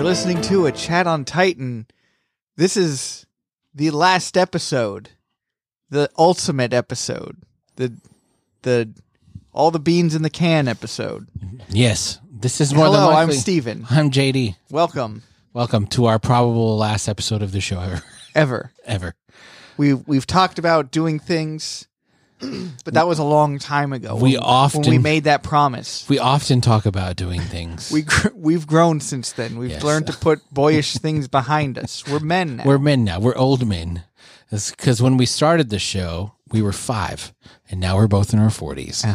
You're listening to A Chat on Titan. This is the last episode, the ultimate episode, the all the beans in the can episode. Yes, this is more Hello, than likely. I'm Steven. I'm JD. Welcome. Welcome to our probable last episode of the show ever. We've talked about doing things, but that was a long time ago. when we made that promise. We often talk about doing things. We've grown since then. We've learned to put boyish things behind us. We're men now. We're men now. We're old men. Because when we started the show, we were 5, and now we're both in our 40s.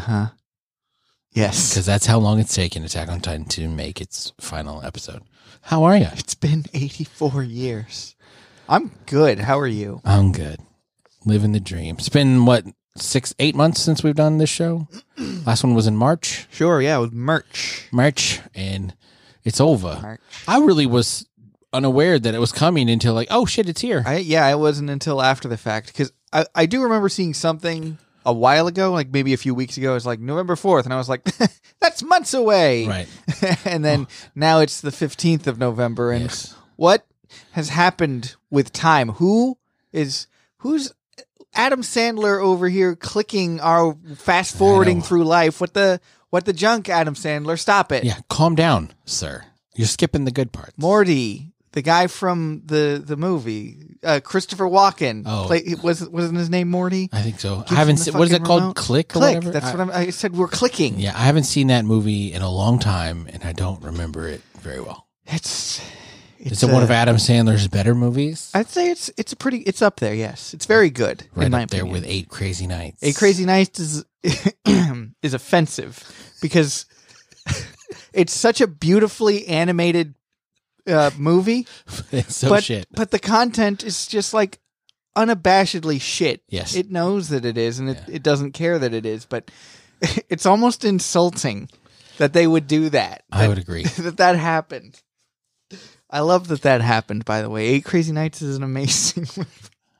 Yes. Because that's how long it's taken Attack on Titan to make its final episode. How are you? It's been 84 years. I'm good. How are you? I'm good. Living the dream. It's been, 6-8 months since we've done this show? Last one was in March. Sure, yeah, with March, and it's over. I really was unaware that it was coming until like, oh shit, it's here. I wasn't until after the fact, because I do remember seeing something a while ago, like maybe a few weeks ago. It was like November 4th, and I was like, that's months away. Right. And then now it's the 15th of November, and what has happened with time? Who's Adam Sandler over here clicking our fast forwarding through life? What the junk, Adam Sandler? Stop it. Yeah, calm down, sir. You're skipping the good parts. Morty, the guy from the movie, Christopher Walken. Wasn't his name Morty? I think so. I haven't seen. What is it called? Remote? Click or Click. whatever. That's what I said. We're clicking. Yeah, I haven't seen that movie in a long time, and I don't remember it very well. It's Is it one of Adam Sandler's better movies? I'd say it's up there. Yes, it's very good. Right in my up there opinion. with 8 Crazy Nights. 8 Crazy Nights is is offensive because it's such a beautifully animated movie. It's so shit. But the content is just like unabashedly shit. Yes. It knows that it is, and it doesn't care that it is, but it's almost insulting that they would do that. I would agree. that happened. I love that happened, by the way. 8 Crazy Nights is an amazing movie.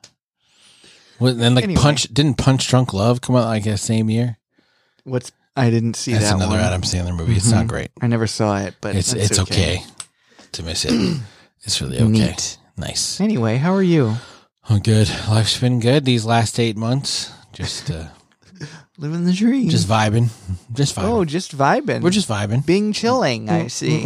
Well, then, Anyway. didn't Punch Drunk Love come out like the same year? I didn't see That's that another one. Adam Sandler movie. It's not great. I never saw it, but It's okay to miss it. It's really okay. Neat. Nice. Anyway, how are you? Oh, good. Life's been good these last 8 months. Just Living the dream. just vibing. Oh, just vibing. We're just vibing. Being chilling, I see.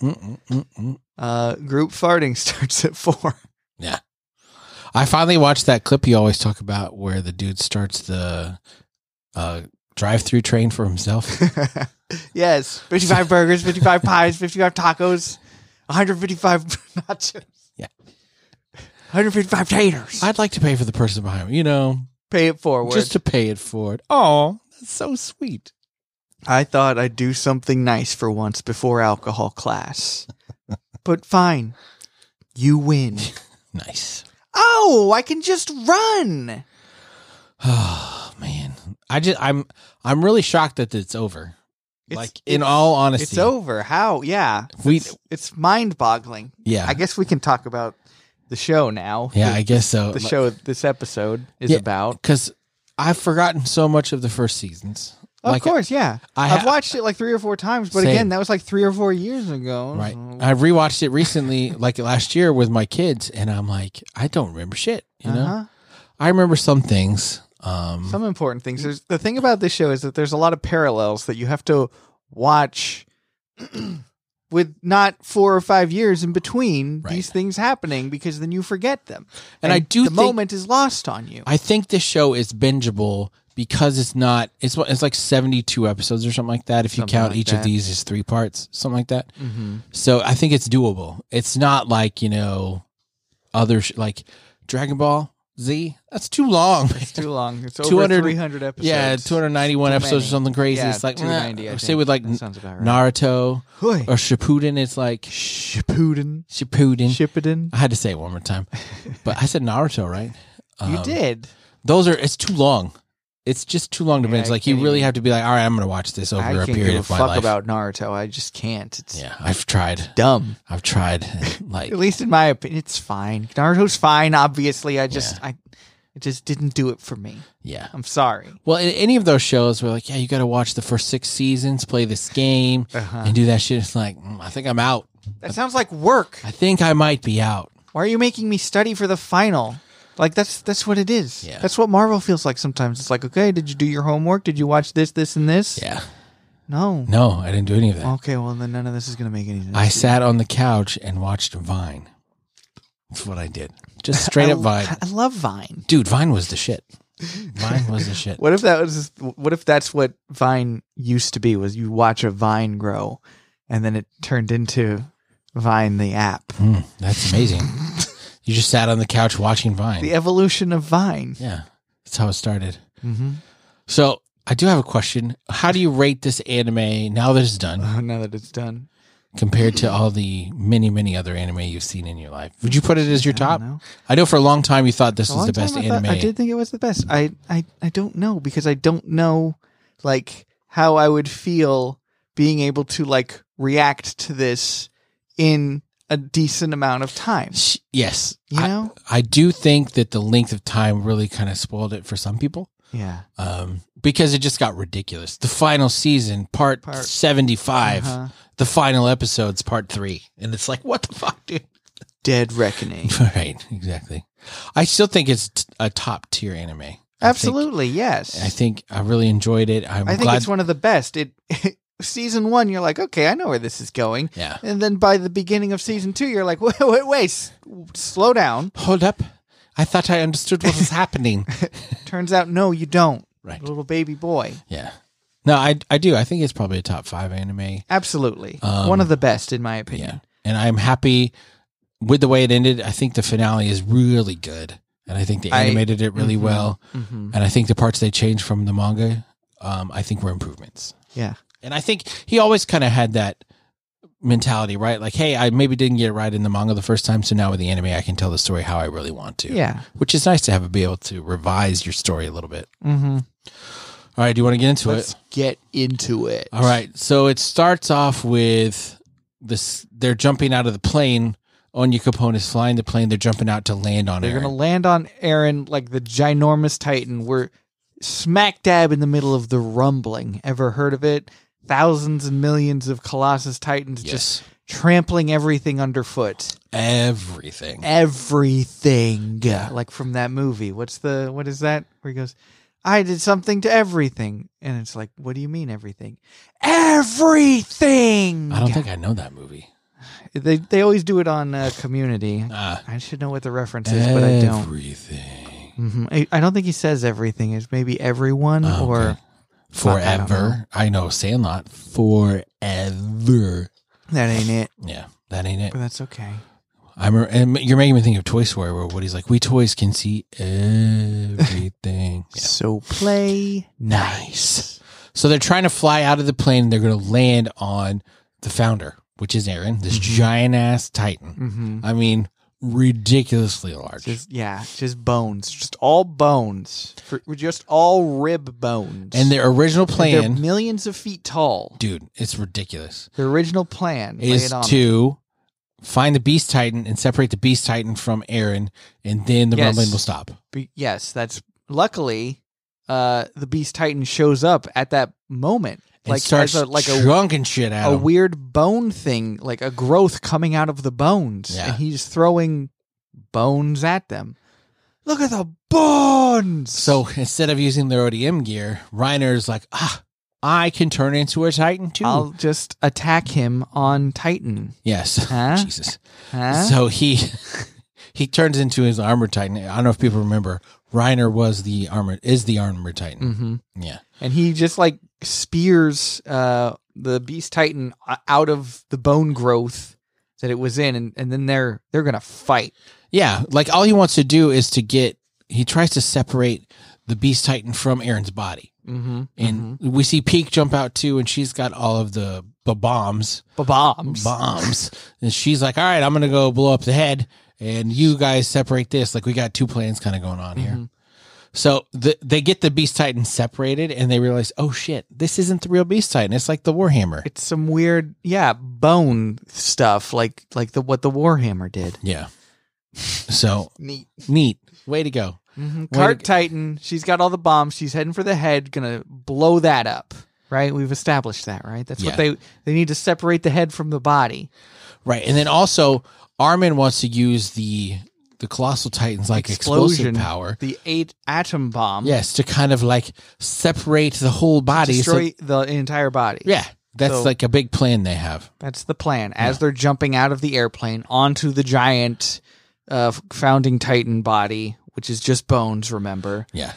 Group farting starts at 4. Yeah. I finally watched that clip you always talk about where the dude starts the drive-through train for himself. Yes. 55 burgers, 55 pies, 55 tacos, 155 nachos. Yeah. 155 taters. I'd like to pay for the person behind me, Pay it forward. just to pay it forward. Oh, that's so sweet. I thought I'd do something nice for once before alcohol class. But fine. You win. Nice. Oh, I can just run. Oh man, I'm really shocked that it's over. In all honesty, It's over. How? Yeah. It's mind-boggling. Yeah. I guess we can talk about the show now. Yeah, I guess so. The show this episode is about. Because I've forgotten so much of the first seasons. Of course, yeah. I've I've watched it like 3 or 4 times, but Same. again, that was like 3 or 4 years ago. Right. So. I rewatched it recently, like last year with my kids, and I'm like, I don't remember shit. Uh-huh. I remember some things. Some important things. The thing about this show is that there's a lot of parallels that you have to watch with not 4 or 5 years in between these things happening, because then you forget them. And I do the think moment is lost on you. I think this show is bingeable because it's like 72 episodes or something like that. If you Something count like each that. of these as 3 parts, something like that. Mm-hmm. So I think it's doable. It's not like, other like Dragon Ball Z. That's too long. It's too long. It's over 200 300 episodes. Yeah, 291 Too episodes or many. something crazy. Yeah, It's like 290, I say think. with like That sounds about right. Naruto Hoy. or Shippuden, it's like Shippuden. Shippuden. I had to say it one more time, but I said Naruto, right? You did. It's too long. It's just too long to binge. I Like you can't really even- have to be like, all right, I'm going to watch this over I a can't period give a of my fuck life. about Naruto. I just can't. It's Yeah, I've tried. dumb. I've tried. And, like, At least in my opinion, it's fine. Naruto's fine. Obviously, I It just didn't do it for me. Yeah. I'm sorry. Well, in any of those shows, we're like, yeah, you got to watch the first 6 seasons, play this game, and do that shit. It's like, I think I'm out. That sounds like work. I think I might be out. Why are you making me study for the final? Like, that's what it is. Yeah. That's what Marvel feels like sometimes. It's like, okay, did you do your homework? Did you watch this, and this? Yeah. No. No, I didn't do any of that. Okay, well, then none of this is going to make any sense. I sat on the couch and watched Vine. That's what I did. Just straight up Vine. I love Vine. Dude, Vine was the shit. Vine was the shit. What if that's what Vine used to be, was you watch a vine grow and then it turned into Vine the app. That's amazing. You just sat on the couch watching Vine. The evolution of Vine. Yeah. That's how it started. Mm-hmm. So I do have a question. How do you rate this anime now that it's done Now that it's done. compared to all the many, many other anime you've seen in your life? Would you put it as your top? know. I know for a long time you thought this A was long the best time anime. I did think it was the best. I don't know, because I don't know like how I would feel being able to like react to this in a decent amount of time. Yes. You know? I do think that the length of time really kind of spoiled it for some people. Yeah. Because it just got ridiculous. The final season, part 75, the final episode's part 3. And it's like, what the fuck, dude? Dead Reckoning. Right, exactly. I still think it's a top tier anime. Absolutely, yes. I think I really enjoyed it. I think it's one of the best. Season 1, you're like, okay, I know where this is going. Yeah. And then by the beginning of season 2, you're like, wait, slow down. Hold up. I thought I understood what was happening. Turns out, no, you don't. Right. Little baby boy. Yeah. No, I do. I think it's probably a top 5 anime. Absolutely. One of the best, in my opinion. Yeah. And I'm happy with the way it ended. I think the finale is really good. And I think they animated it really well. Mm-hmm. And I think the parts they changed from the manga, I think were improvements. Yeah. And I think he always kind of had that mentality, right? Like, hey, I maybe didn't get it right in the manga the first time, so now with the anime, I can tell the story how I really want to. Yeah. Which is nice to be able to revise your story a little bit. Mm-hmm. All right, do you want to get into Let's get into it. All right, so it starts off with this. They're jumping out of the plane. Onya Capone is flying the plane. They're jumping out to land on Eren. They're going to land on Eren like the ginormous Titan. We're smack dab in the middle of the rumbling. Ever heard of it? Thousands and millions of Colossus Titans just trampling everything underfoot. Everything. Yeah. Like from that movie. What is that? Where he goes, I did something to everything. And it's like, what do you mean everything? Everything! I don't think I know that movie. They always do it on Community. I should know what the reference is, but I don't. Everything. Mm-hmm. I don't think he says everything. It's maybe everyone or... Forever. I know Sandlot. Forever. That ain't it. Yeah, that ain't it. But that's okay. And you're making me think of Toy Story, where Woody's like, we toys can see everything. Yeah. So play nice. So they're trying to fly out of the plane. They're going to land on the founder, which is Eren, this giant ass Titan. Mm-hmm. I mean, ridiculously large. Just bones. Just all bones. Just all rib bones. And their original plan... They're millions of feet tall. Dude, it's ridiculous. The original plan is to find the Beast Titan and separate the Beast Titan from Eren, and then the rumbling will stop. Yes, that's... Luckily, the Beast Titan shows up at that moment. Like starts chunking shit out. A weird bone thing, like a growth coming out of the bones. Yeah. And he's throwing bones at them. Look at the bones! So instead of using their ODM gear, Reiner's like, I can turn into a Titan too. I'll just attack him on Titan. Yes. Huh? Jesus. Huh? So he turns into his armored Titan. I don't know if people remember, Reiner is the armored Titan. Mm-hmm. Yeah. And he just like spears the Beast Titan out of the bone growth that it was in, and then they're gonna fight. Yeah, like all he wants to do is he tries to separate the Beast Titan from Eren's body. Mm-hmm. And we see Peak jump out too, and she's got all of the bombs. Bombs. And she's like, all right, I'm gonna go blow up the head, and you guys separate this. Like we got two plans kind of going on here. So they get the Beast Titan separated, and they realize, oh shit, this isn't the real Beast Titan. It's like the Warhammer. It's some weird, bone stuff, like what the Warhammer did. Yeah. So neat. Way to go. Cart Titan. She's got all the bombs. She's heading for the head. Gonna blow that up. Right? We've established that, right? That's what they need to separate the head from the body. Right. And then also Armin wants to use the Colossal Titan's like explosive power. The 8 atom bomb. Yes, to kind of like separate the whole body. Destroy the entire body. Yeah. That's like a big plan they have. That's the plan. As they're jumping out of the airplane onto the giant founding Titan body, which is just bones, remember? Yeah.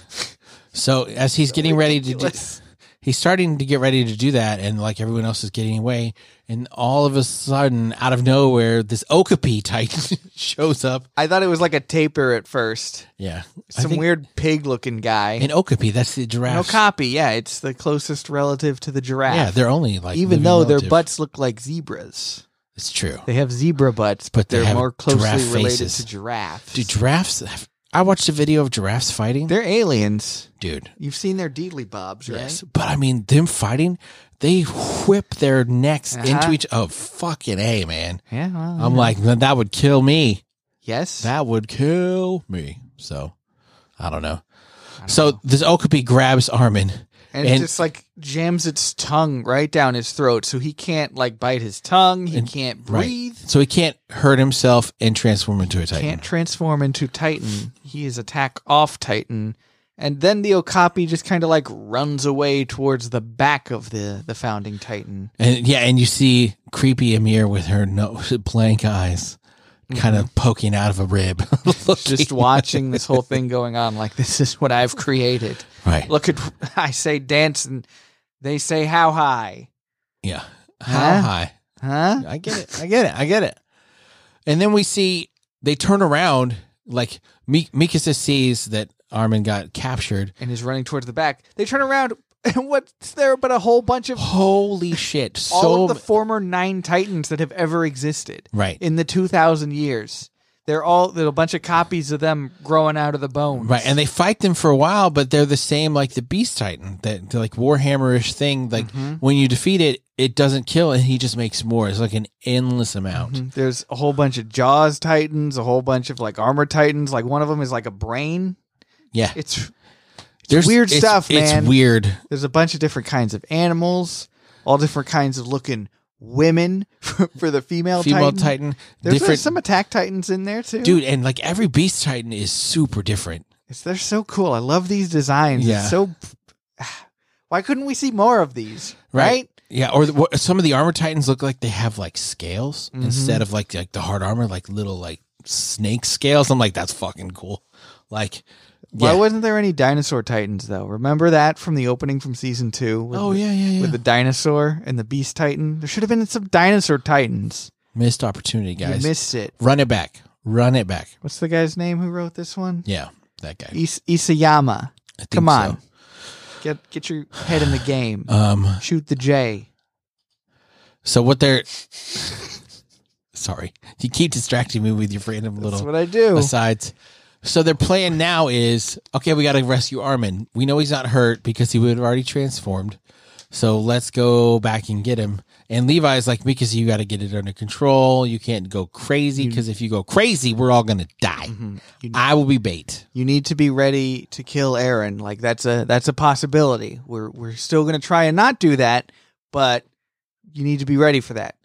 So as he's getting ready to do... He's starting to get ready to do that, and like everyone else is getting away, and all of a sudden, out of nowhere, this Okapi Titan shows up. I thought it was like a tapir at first. Yeah. Some weird pig-looking guy. An Okapi, that's the giraffe. An Okapi, yeah, it's the closest relative to the giraffe. Yeah, they're only like even though their butts look like zebras. It's true. They have zebra butts, but they're more closely related to giraffes. Do giraffes have... I watched a video of giraffes fighting. They're aliens. Dude. You've seen their deedly bobs, right? Yes. But I mean, them fighting, they whip their necks into each... Oh, fucking A, man. Yeah, well, I'm like, that would kill me. Yes. That would kill me. So, I don't know. So, this Okapi grabs Armin. And it just like jams its tongue right down his throat, so he can't like bite his tongue. He can't breathe. Right. So he can't hurt himself and transform into a Titan. Can't transform into Titan. He is attack off Titan. And then the Okapi just kind of like runs away towards the back of the founding Titan. And and you see creepy Amir with her blank eyes. Kind of poking out of a rib. Just watching this whole thing going on like, this is what I've created. Right. Look at, I say dance and they say how high. Yeah. How high? Huh? I get it. And then we see, they turn around, like Mikasa sees that Armin got captured. And is running towards the back. They turn around. And what's there but a whole bunch of... Holy shit. All of the former 9 Titans that have ever existed. Right. In the 2,000 years. There's a bunch of copies of them growing out of the bones. Right. And they fight them for a while, but they're the same like the Beast Titan. That like Warhammer-ish thing. Like when you defeat it, it doesn't kill and he just makes more. It's like an endless amount. There's a whole bunch of Jaws Titans, a whole bunch of like Armor Titans. Like one of them is like a brain. Yeah. There's weird stuff, man. It's weird. There's a bunch of different kinds of animals, all different kinds of looking women for the female Titan. There's some attack Titans in there too. Dude, and like every Beast Titan is super different. They're so cool. I love these designs. Yeah. It's so... Why couldn't we see more of these? Right? Yeah, or some of the Armor Titans look like they have like scales instead of like the hard armor, like little like snake scales. I'm like, that's fucking cool. Like... Why wasn't there any dinosaur Titans, though? Remember that from the opening from season 2? With the dinosaur and the Beast Titan? There should have been some dinosaur Titans. Missed opportunity, guys. You missed it. Run it back. What's the guy's name who wrote this one? Yeah, that guy. Isayama. Come on. So. Get your head in the game. Shoot the J. So what they're... Sorry. You keep distracting me with your random little... That's what I do. Asides. So their plan now is, okay, we got to rescue Armin. We know he's not hurt because he would have already transformed. So let's go back and get him. And Levi's like, because you got to get it under control. You can't go crazy because if you go crazy, we're all going to die. I will be bait. You need to be ready to kill Eren. Like that's a possibility. We're still going to try and not do that, but you need to be ready for that.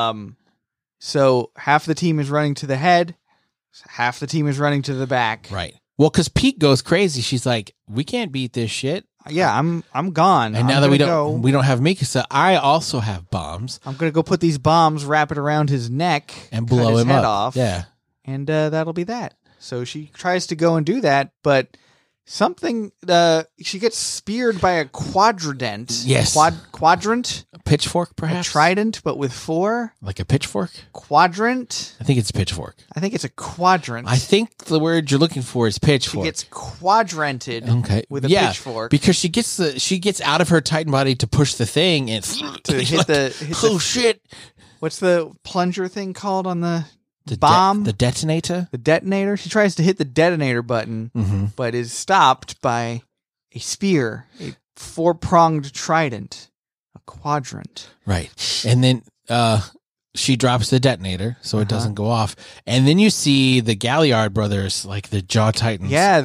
So half the team is running to the head. Half the team is running to the back. Right. Well, because Pete goes crazy. She's like, we can't beat this shit. Yeah, I'm gone. And now that we don't have Mikasa, I also have bombs. I'm going to go put these bombs, wrap it around his neck. And blow him head up. Off. Yeah. And that'll be that. So she tries to go and do that, but she gets speared by a quadrant. Yes. Quadrant? A pitchfork, perhaps? A trident, but with 4? Like a pitchfork? Quadrant? I think it's a pitchfork. I think it's a quadrant. I think the word you're looking for is pitchfork. She gets quadranted with a pitchfork. Because she gets out of her Titan body to push the thing and to hit shit. What's the plunger thing called on the bomb? The detonator? The detonator. She tries to hit the detonator button, but is stopped by a spear, a 4-pronged trident, a quadrant. Right. And then she drops the detonator so it doesn't go off. And then you see the Galliard brothers, like the Jaw Titans. Yeah, the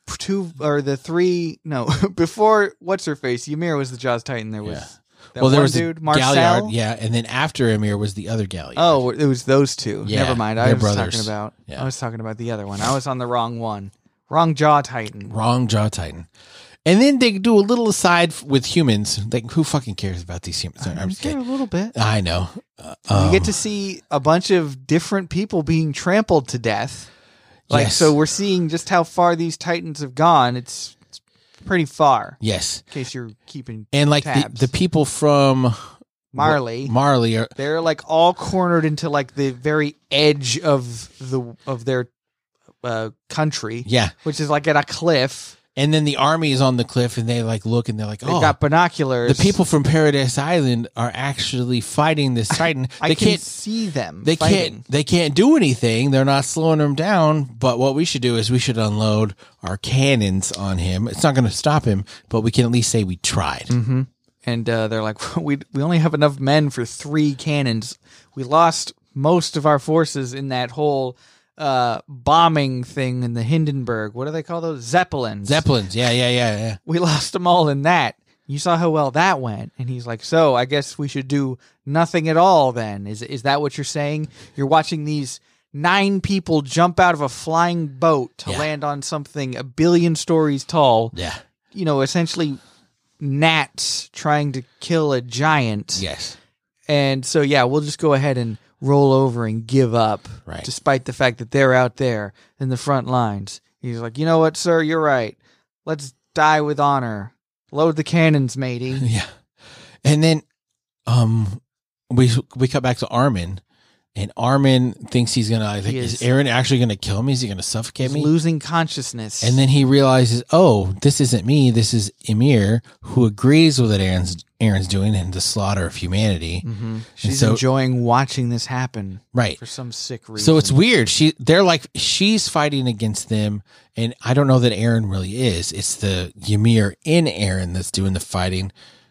three. No, before what's her face, Ymir was the Jaws Titan. There was there was dude, a Marcel. Galliard, and then after Ymir was the other Galliard. Oh, it was those two. Yeah, Never mind. they're brothers. I was talking about the other one. I was on the wrong one. Wrong Jaw Titan. Wrong Jaw Titan. And then they do a little aside with humans. Like, who fucking cares about these humans? I'm just kidding. A little bit. I know. You get to see a bunch of different people being trampled to death. Like, so we're seeing just how far these Titans have gone. It's pretty far. Yes. In case you're keeping and like tabs. the people from Marley are they're like all cornered into like the very edge of their country. Yeah. Which is like at a cliff. And then the army is on the cliff, and they like look, and they're like, "Oh, they've got binoculars." The people from Paradise Island are actually fighting this Titan. I can't see them. They can't do anything. They're not slowing them down. But what we should do is we should unload our cannons on him. It's not going to stop him, but we can at least say we tried. Mm-hmm. And they're like, we only have enough men for 3 cannons. We lost most of our forces in that whole bombing thing in the Hindenburg. What do they call those? Zeppelins. Yeah. We lost them all in that. You saw how well that went. And he's like, so I guess we should do nothing at all then. Is that what you're saying? You're watching these 9 people jump out of a flying boat to land on something 1 billion stories tall. Yeah. Essentially gnats trying to kill a giant. Yes. And so, we'll just go ahead and roll over and give up, despite the fact that they're out there in the front lines. He's like, you know what, sir, you're right. Let's die with honor. Load the cannons, matey. Yeah. And then we cut back to Armin, and Armin thinks he's going to, is Eren actually going to kill me? Is he going to suffocate me? Losing consciousness. And then he realizes, oh, this isn't me. This is Ymir, who agrees with what Eren's doing and the slaughter of humanity. Mm-hmm. She's enjoying watching this happen. Right. For some sick reason. So it's weird. She's fighting against them, and I don't know that Eren really is. It's the Ymir in Eren that's doing the fighting.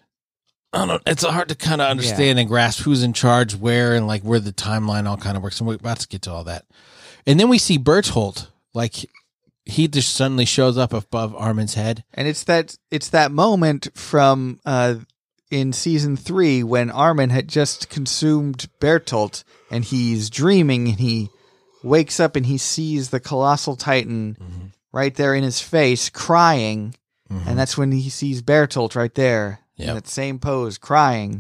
I don't know. It's hard to kind of understand and grasp who's in charge, where, and like where the timeline all kind of works. And we're about to get to all that. And then we see Bertolt, like he just suddenly shows up above Armin's head. And it's that moment from in season 3 when Armin had just consumed Bertolt, and he's dreaming, and he wakes up and he sees the colossal Titan right there in his face, crying, and that's when he sees Bertolt right there. In that same pose, crying.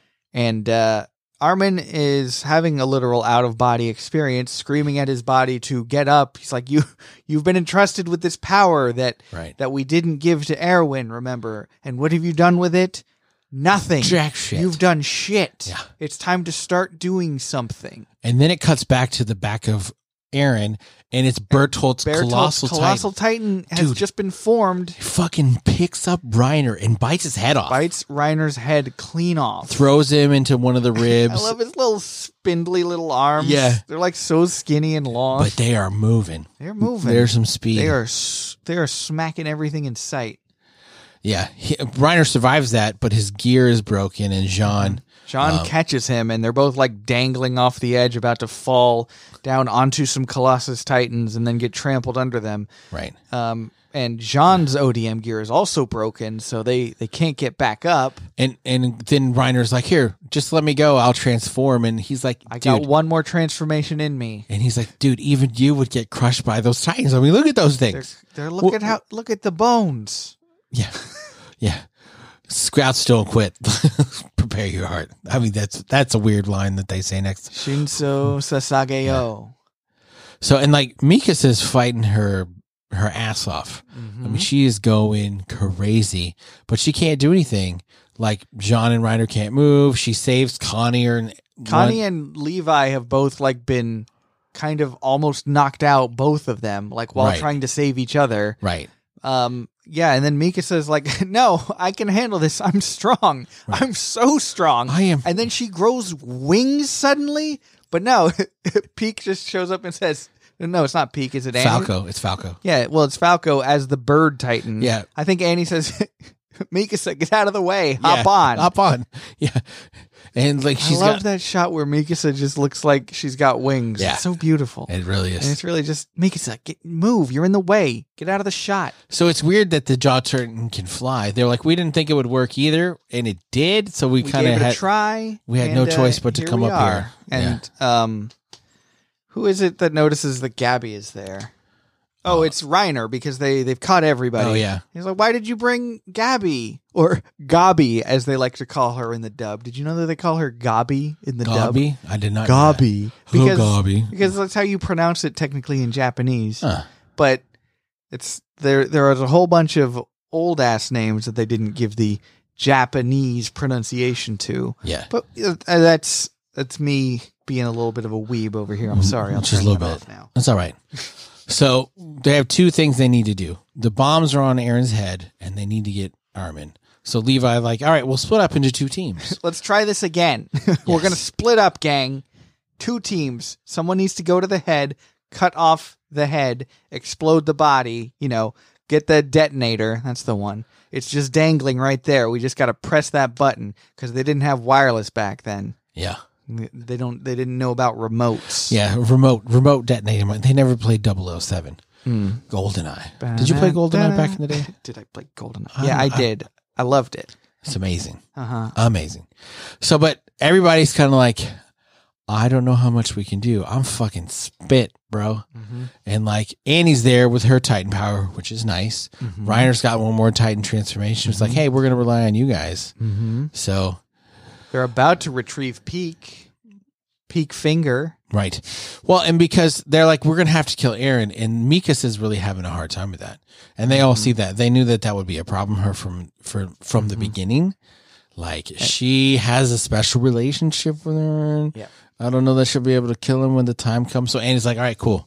And Armin is having a literal out-of-body experience, screaming at his body to get up. He's like, you've been entrusted with this power that we didn't give to Erwin, remember? And what have you done with it? Nothing. Jack shit. You've done shit. Yeah. It's time to start doing something. And then it cuts back to the back of Eren, and it's Bertolt's colossal Titan has just been formed. He fucking picks up Reiner and bites his head off. Bites Reiner's head clean off. Throws him into one of the ribs. I love his little spindly little arms. Yeah. They're like so skinny and long. But they are moving. They're moving. There's some speed. They are smacking everything in sight. Yeah. Reiner survives that, but his gear is broken, and Jean catches him, and they're both like dangling off the edge, about to fall down onto some Colossus Titans and then get trampled under them. Right. And Jean's ODM gear is also broken, so they can't get back up. And then Reiner's like, here, just let me go. I'll transform. And he's like, I got one more transformation in me. And he's like, dude, even you would get crushed by those Titans. I mean, look at those things. Look at the bones. Yeah. Yeah. Scouts don't quit. Prepare your heart. I mean, that's a weird line that they say next. Shinso Sasageo. Yeah. So, and like Mikasa is fighting her ass off. I mean, she is going crazy, but she can't do anything. Like Jean and Reiner can't move. She saves Connie and Levi have both like been kind of almost knocked out, both of them, like while trying to save each other. Right. Yeah, and then Mikasa is like, no, I can handle this. I'm strong. Right. I'm so strong. I am. And then she grows wings suddenly. But no, Peak just shows up and says, no, it's not Peak. Is it Annie? Falco. It's Falco. Yeah, well, it's Falco as the bird titan. Yeah. I think Annie says, Mikasa, get out of the way. Hop on. Yeah. And like I love that shot where Mikasa just looks like she's got wings. Yeah. It's so beautiful. It really is. And it's really just, Mikasa, move. You're in the way. Get out of the shot. So it's weird that the Jaw Titan can fly. They're like, we didn't think it would work either, and it did. So we kind of had a try. We had no choice but to come up here. And who is it that notices that Gabby is there? Oh, it's Reiner, because they've caught everybody. Oh, yeah. He's like, why did you bring Gabby? Or Gabi, as they like to call her in the dub. Did you know that they call her Gabi in the dub? Gabi? I did not Gabi. know that. Gabi. Because that's how you pronounce it technically in Japanese. But there is a whole bunch of old-ass names that they didn't give the Japanese pronunciation to. Yeah. But that's me being a little bit of a weeb over here. I'm sorry. I'll just a little bit now. That's all right. So they have two things they need to do. The bombs are on Aaron's head, and they need to get Armin. So Levi, like, all right, we'll split up into two teams. Let's try this again. We're going to split up, gang. 2 teams. Someone needs to go to the head, cut off the head, explode the body, get the detonator. That's the one. It's just dangling right there. We just got to press that button because they didn't have wireless back then. Yeah. They didn't know about remotes. Yeah, remote detonator. They never played 007. GoldenEye. Did you play GoldenEye back in the day? Did I play GoldenEye? Yeah, I did. I loved it. It's amazing. Amazing. So, but everybody's kind of like, I don't know how much we can do. I'm fucking spit, bro. And like Annie's there with her Titan power, which is nice. Reiner's got one more Titan transformation. It's like, hey, we're going to rely on you guys. So they're about to retrieve Peak Finger. Right. Well, and because they're like, we're going to have to kill Eren, and Mikasa's really having a hard time with that. And they all see that. They knew that would be a problem from the beginning. Like, she has a special relationship with Eren. Yeah. I don't know that she'll be able to kill him when the time comes. So Annie's like, all right, cool.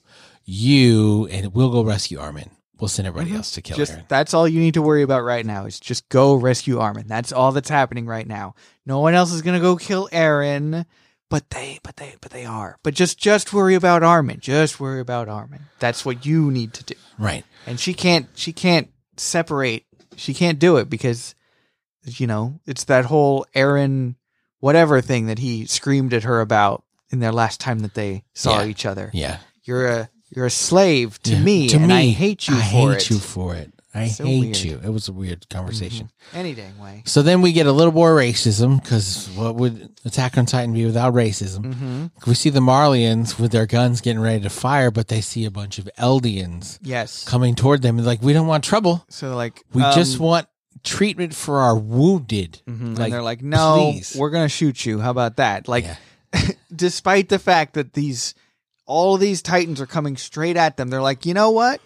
And we'll go rescue Armin. We'll send everybody else to kill Eren. That's all you need to worry about right now is just go rescue Armin. That's all that's happening right now. No one else is going to go kill Eren. But they are. But just worry about Armin. Just worry about Armin. That's what you need to do. Right. And she can't separate. She can't do it because, it's that whole Eren whatever thing that he screamed at her about in their last time that they saw each other. Yeah. You're a slave to me, I hate you for it. I so hate weird. you. It was a weird conversation. Any dang way. So then we get a little more racism, because what would Attack on Titan be without racism? We see the Marlians with their guns getting ready to fire, but they see a bunch of Eldians coming toward them. And like, we don't want trouble. So like, we just want treatment for our wounded. Like, and they're like, no, please. We're going to shoot you. How about that? Like, despite the fact that all of these Titans are coming straight at them, they're like, you know what?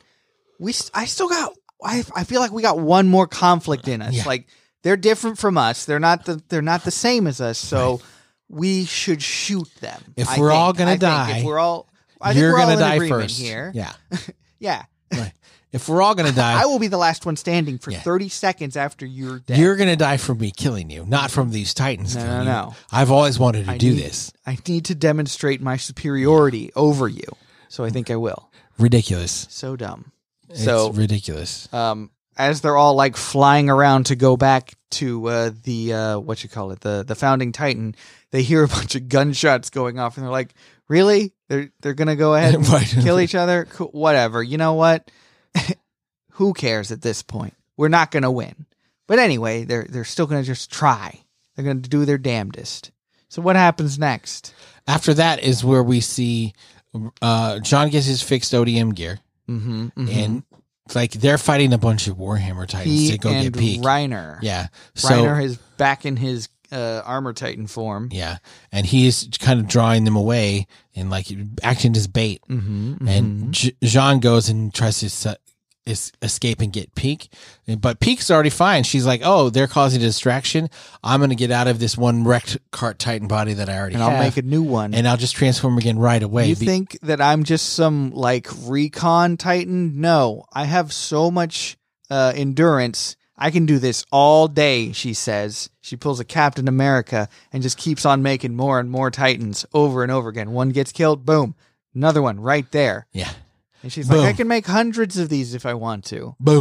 I feel like we got one more conflict in us. Yeah. Like, they're different from us. They're not the same as us. So we should shoot them. If we're all gonna die, you're gonna die first. Here. Yeah, yeah. Right. If we're all gonna die, I will be the last one standing for 30 seconds after you're dead. You're gonna die from me killing you, not from these Titans. No. I've always wanted to do this. I need to demonstrate my superiority over you. So I think I will. Ridiculous. So dumb. It's ridiculous. As they're all like flying around to go back to the founding Titan, they hear a bunch of gunshots going off, and they're like, "Really? They're gonna go ahead and kill each other? Cool, whatever. You know what? Who cares at this point? We're not gonna win. But anyway, they're still gonna just try. They're gonna do their damnedest. So what happens next? After that is where we see John gets his fixed ODM gear. And like they're fighting a bunch of Warhammer Titans to go get Peak. Reiner. Yeah. Reiner is back in his Armor Titan form. Yeah. And he's kind of drawing them away and like acting as bait. And Jean goes and tries to escape and get Peak. But Peak's already fine. She's like, oh, they're causing a distraction. I'm going to get out of this one wrecked cart Titan body that I already have. And I'll make a new one. And I'll just transform again right away. You think that I'm just some like recon Titan? No. I have so much endurance. I can do this all day, she says. She pulls a Captain America and just keeps on making more and more Titans over and over again. One gets killed, boom. Another one right there. Yeah. And she's like, I can make hundreds of these if I want to. Boom.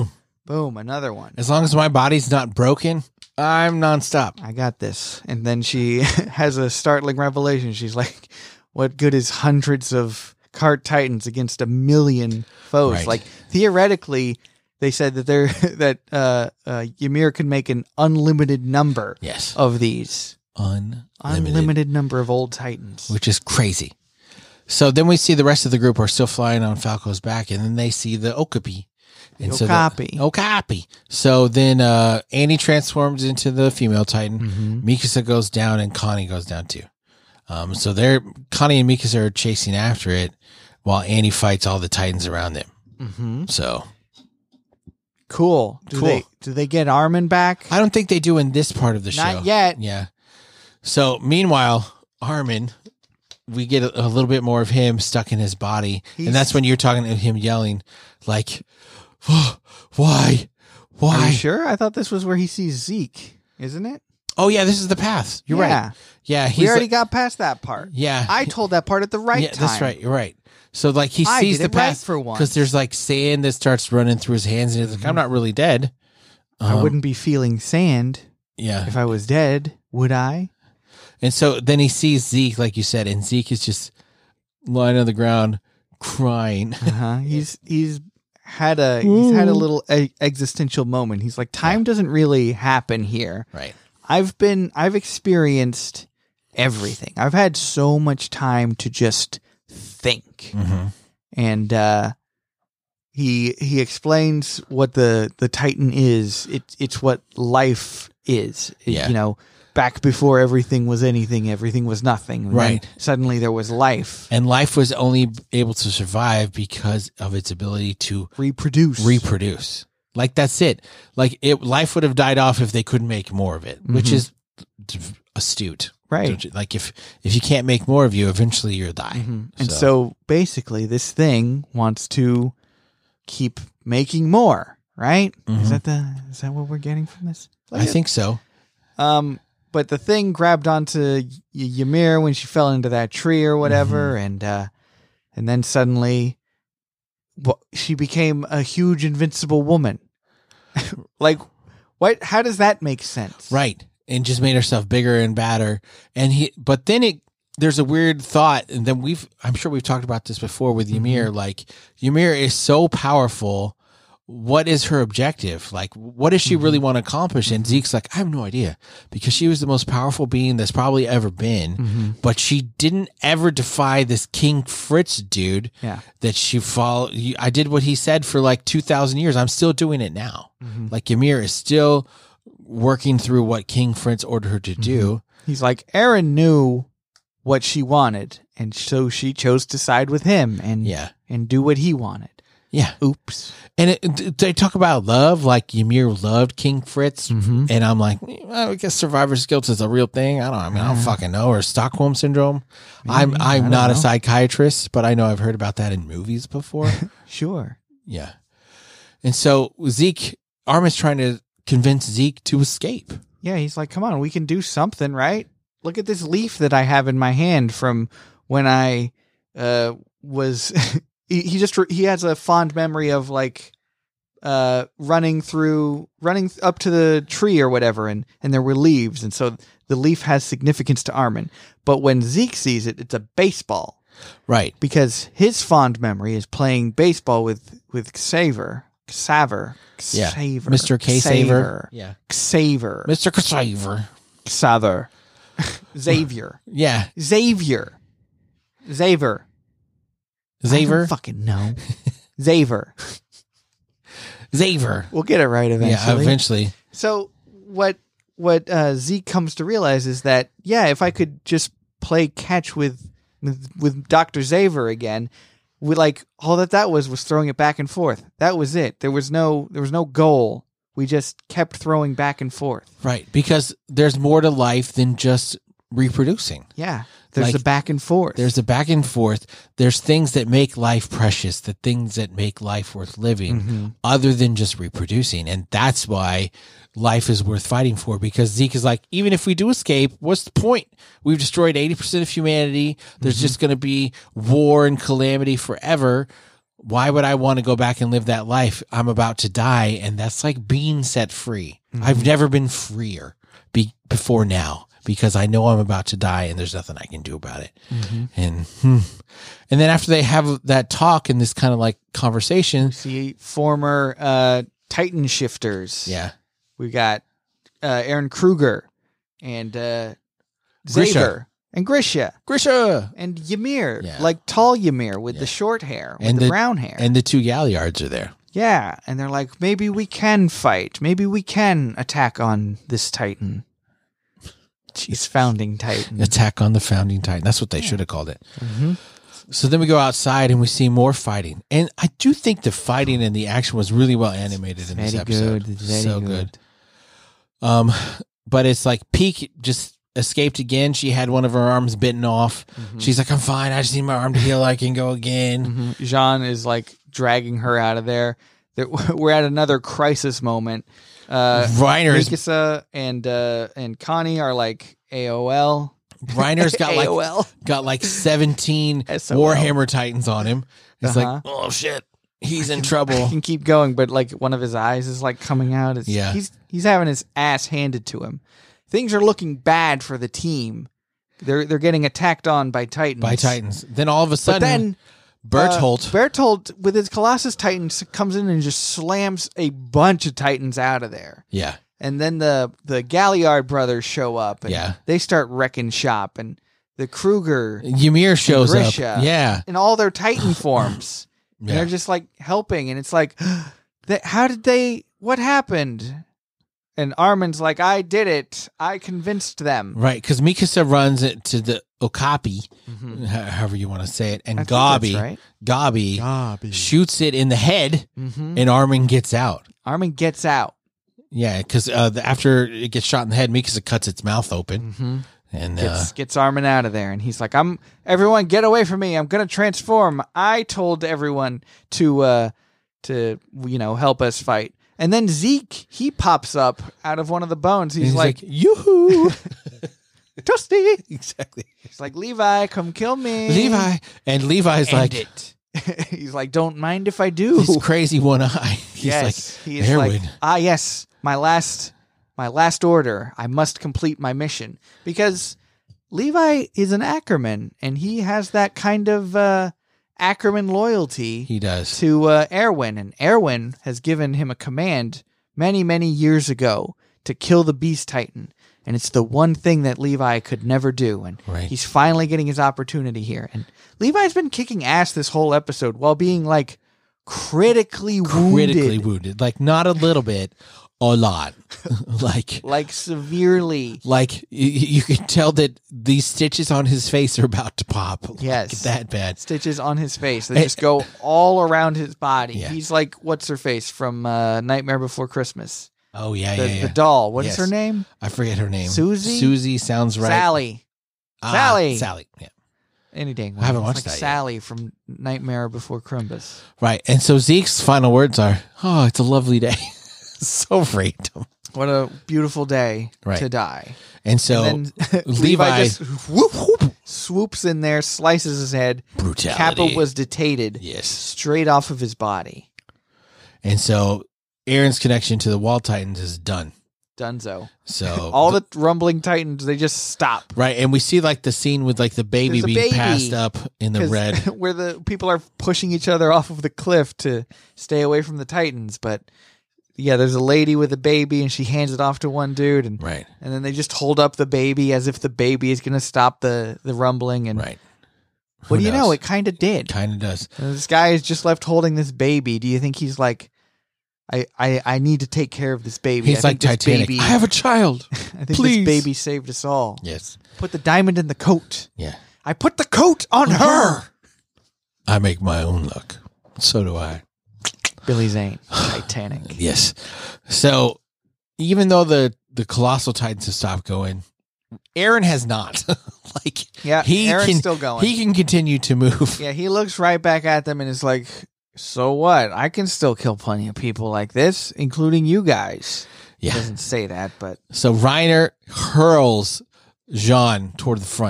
Boom, another one. As long as my body's not broken, I'm nonstop. I got this. And then she has a startling revelation. She's like, what good is hundreds of cart titans against 1 million foes? Right. Like, theoretically, they said that Ymir could make an unlimited number of these. Unlimited number of old titans. Which is crazy. So then we see the rest of the group are still flying on Falco's back, and then they see the Okapi. And Okapi. So then Annie transforms into the female titan. Mm-hmm. Mikasa goes down, and Connie goes down too. So Connie and Mikasa are chasing after it, while Annie fights all the titans around them. Mm-hmm. So cool. Do they get Armin back? I don't think they do in this part of the show. Not yet. Yeah. So meanwhile, Armin, we get a little bit more of him stuck in his body, and that's when you're talking to him yelling like, oh, why? Are you sure? I thought this was where he sees Zeke, isn't it? Oh yeah, this is the path. You're right. Yeah, we already got past that part. Yeah, I told that part at the right time. That's right. You're right. So like he sees the path for once because there's like sand that starts running through his hands, and he's like, I'm not really dead. I wouldn't be feeling sand. Yeah, if I was dead, would I? And so then he sees Zeke, like you said, and Zeke is just lying on the ground crying. He's had a little existential moment. He's like, time doesn't really happen here. Right. I've experienced everything. I've had so much time to just think. Mm-hmm. And he explains what the Titan is. It's what life is. You know, back before everything was anything, everything was nothing. Right. Then suddenly there was life. And life was only able to survive because of its ability to reproduce. Like, that's it. Like, life would have died off if they couldn't make more of it, which is astute. Right. Like, if you can't make more of you, eventually you'll die. Mm-hmm. And so basically this thing wants to keep making more, right? Mm-hmm. Is that what we're getting from this? I think so. But the thing grabbed onto Ymir when she fell into that tree or whatever, and then suddenly she became a huge invincible woman. Like, what? How does that make sense? Right, and just made herself bigger and badder. But then there's a weird thought, and then I'm sure we've talked about this before with Ymir. Like, Ymir is so powerful. What is her objective? Like, what does she really want to accomplish? And Zeke's like, I have no idea, because she was the most powerful being that's probably ever been, but she didn't ever defy this King Fritz dude. Yeah. That she followed. I did what he said for like 2,000 years. I'm still doing it now. Like, Ymir is still working through what King Fritz ordered her to do. He's like, Eren knew what she wanted, and so she chose to side with him and do what he wanted. Yeah. Oops. And they talk about love, like Ymir loved King Fritz, and I'm like, well, I guess survivor's guilt is a real thing. I don't fucking know. Or Stockholm syndrome. Maybe, I'm not a psychiatrist, but I know I've heard about that in movies before. Sure. Yeah. And so Armin's trying to convince Zeke to escape. Yeah, he's like, come on, we can do something, right? Look at this leaf that I have in my hand from when I was... He has a fond memory of like running up to the tree or whatever, and there were leaves, and so the leaf has significance to Armin. But when Zeke sees it, it's a baseball, right? Because his fond memory is playing baseball with Xaver, Mr. K-Saver, Xaver, Mr. K-Saver, Xavier, Xavier. I don't fucking know. Xaver. We'll get it right eventually. Yeah, eventually. So what Zeke comes to realize is that, if I could just play catch with Dr. Xaver again, all that was throwing it back and forth. That was it. There was no goal. We just kept throwing back and forth. Right, because there's more to life than just reproducing. Yeah. There's a back and forth. There's things that make life precious, the things that make life worth living, other than just reproducing. And that's why life is worth fighting for, because Zeke is like, even if we do escape, what's the point? We've destroyed 80% of humanity. There's just going to be war and calamity forever. why would I want to go back and live that life? I'm about to die, and that's like being set free. I've never been freer before now because I know I'm about to die, and there's nothing I can do about it. And then after they have that talk and this kind of like conversation, see former Titan shifters. Yeah, we got Aaron Kruger and Xavier. And Grisha. And Ymir. Yeah. Like tall Ymir with the short hair, with the brown hair. And the 2 Galliards are there. Yeah. And they're like, maybe we can fight. Maybe we can attack on this Titan. Jeez, founding Titan. Attack on the founding Titan. That's what they should have called it. So then we go outside and we see more fighting. And I do think the fighting and the action was really well animated in this episode. Very good. But it's like Peak just escaped again. She had one of her arms bitten off. She's like, I'm fine. I just need my arm to heal. I can go again. Jean is like dragging her out of there. We're at another crisis moment. Reiner's and Connie are like AOL. Reiner's got AOL. like 17 SOL. Warhammer Titans on him. It's like, oh shit, he's in trouble. I can keep going, but like one of his eyes is like coming out. Yeah. He's having his ass handed to him. Things are looking bad for the team. They're getting attacked on by Titans. Then all of a sudden, Bertolt with his Colossus Titans comes in and just slams a bunch of Titans out of there. Yeah. And then the Galliard brothers show up. And they start wrecking shop. And the Kruger, Ymir shows Grisha, up. Yeah. in all their Titan forms. And they're just like helping. And it's like, what happened? And Armin's like, I did it. I convinced them. Right, because Mikasa runs it to the Okapi, however you want to say it, and Gabi shoots it in the head, and Armin gets out. Yeah, because after it gets shot in the head, Mikasa cuts its mouth open. And gets Armin out of there. And he's like, everyone get away from me. I'm going to transform. I told everyone to help us fight. And then Zeke, he pops up out of one of the bones. He's like, yoo-hoo, Toasty. Exactly. He's like, Levi, come kill me. Levi. And Levi's End like, it. He's like, don't mind if I do. His crazy one eye. He's like, yes, my last order. I must complete my mission. Because Levi is an Ackerman, and he has that kind of Ackerman loyalty. He does. To Erwin, and Erwin has given him a command many, many years ago to kill the Beast Titan, and it's the one thing that Levi could never do, and he's finally getting his opportunity here. And Levi's been kicking ass this whole episode while being like critically wounded, like not a little bit. A lot. like severely. Like you can tell that these stitches on his face are about to pop. Yes. Like that bad. Stitches on his face. They just go all around his body. Yeah. He's like, what's her face from Nightmare Before Christmas? Oh, yeah, The doll. What is her name? I forget her name. Susie? Susie sounds right. Sally. Sally. Yeah. Any dang. I haven't watched that Sally yet. from Nightmare Before Christmas. Right. And so Zeke's final words are, oh, it's a lovely day. So random. What a beautiful day to die. And so and then Levi just swoops in there, slices his head. Brutality. Kappa was detated. Yes. Straight off of his body. And so Aaron's connection to the Wall Titans is done. Donezo. So all the rumbling Titans, they just stop. Right. And we see like the scene with like the baby being passed up in the red. Where the people are pushing each other off of the cliff to stay away from the Titans. But yeah, there's a lady with a baby, and she hands it off to one dude, and then they just hold up the baby as if the baby is going to stop the rumbling. And what do you know? It kind of did. Kind of does. And this guy is just left holding this baby. Do you think he's like, I need to take care of this baby? He's like Titanic. I have a child. I think this baby saved us all. Yes. Put the diamond in the coat. Yeah. I put the coat on her. I make my own luck. So do I. Billy Zane, Titanic. Yes. So even though the Colossal Titans have stopped going, Aaron has not. Aaron's still going. He can continue to move. Yeah, he looks right back at them and is like, so what? I can still kill plenty of people like this, including you guys. Yeah. He doesn't say that, but... So Reiner hurls Jean toward the front.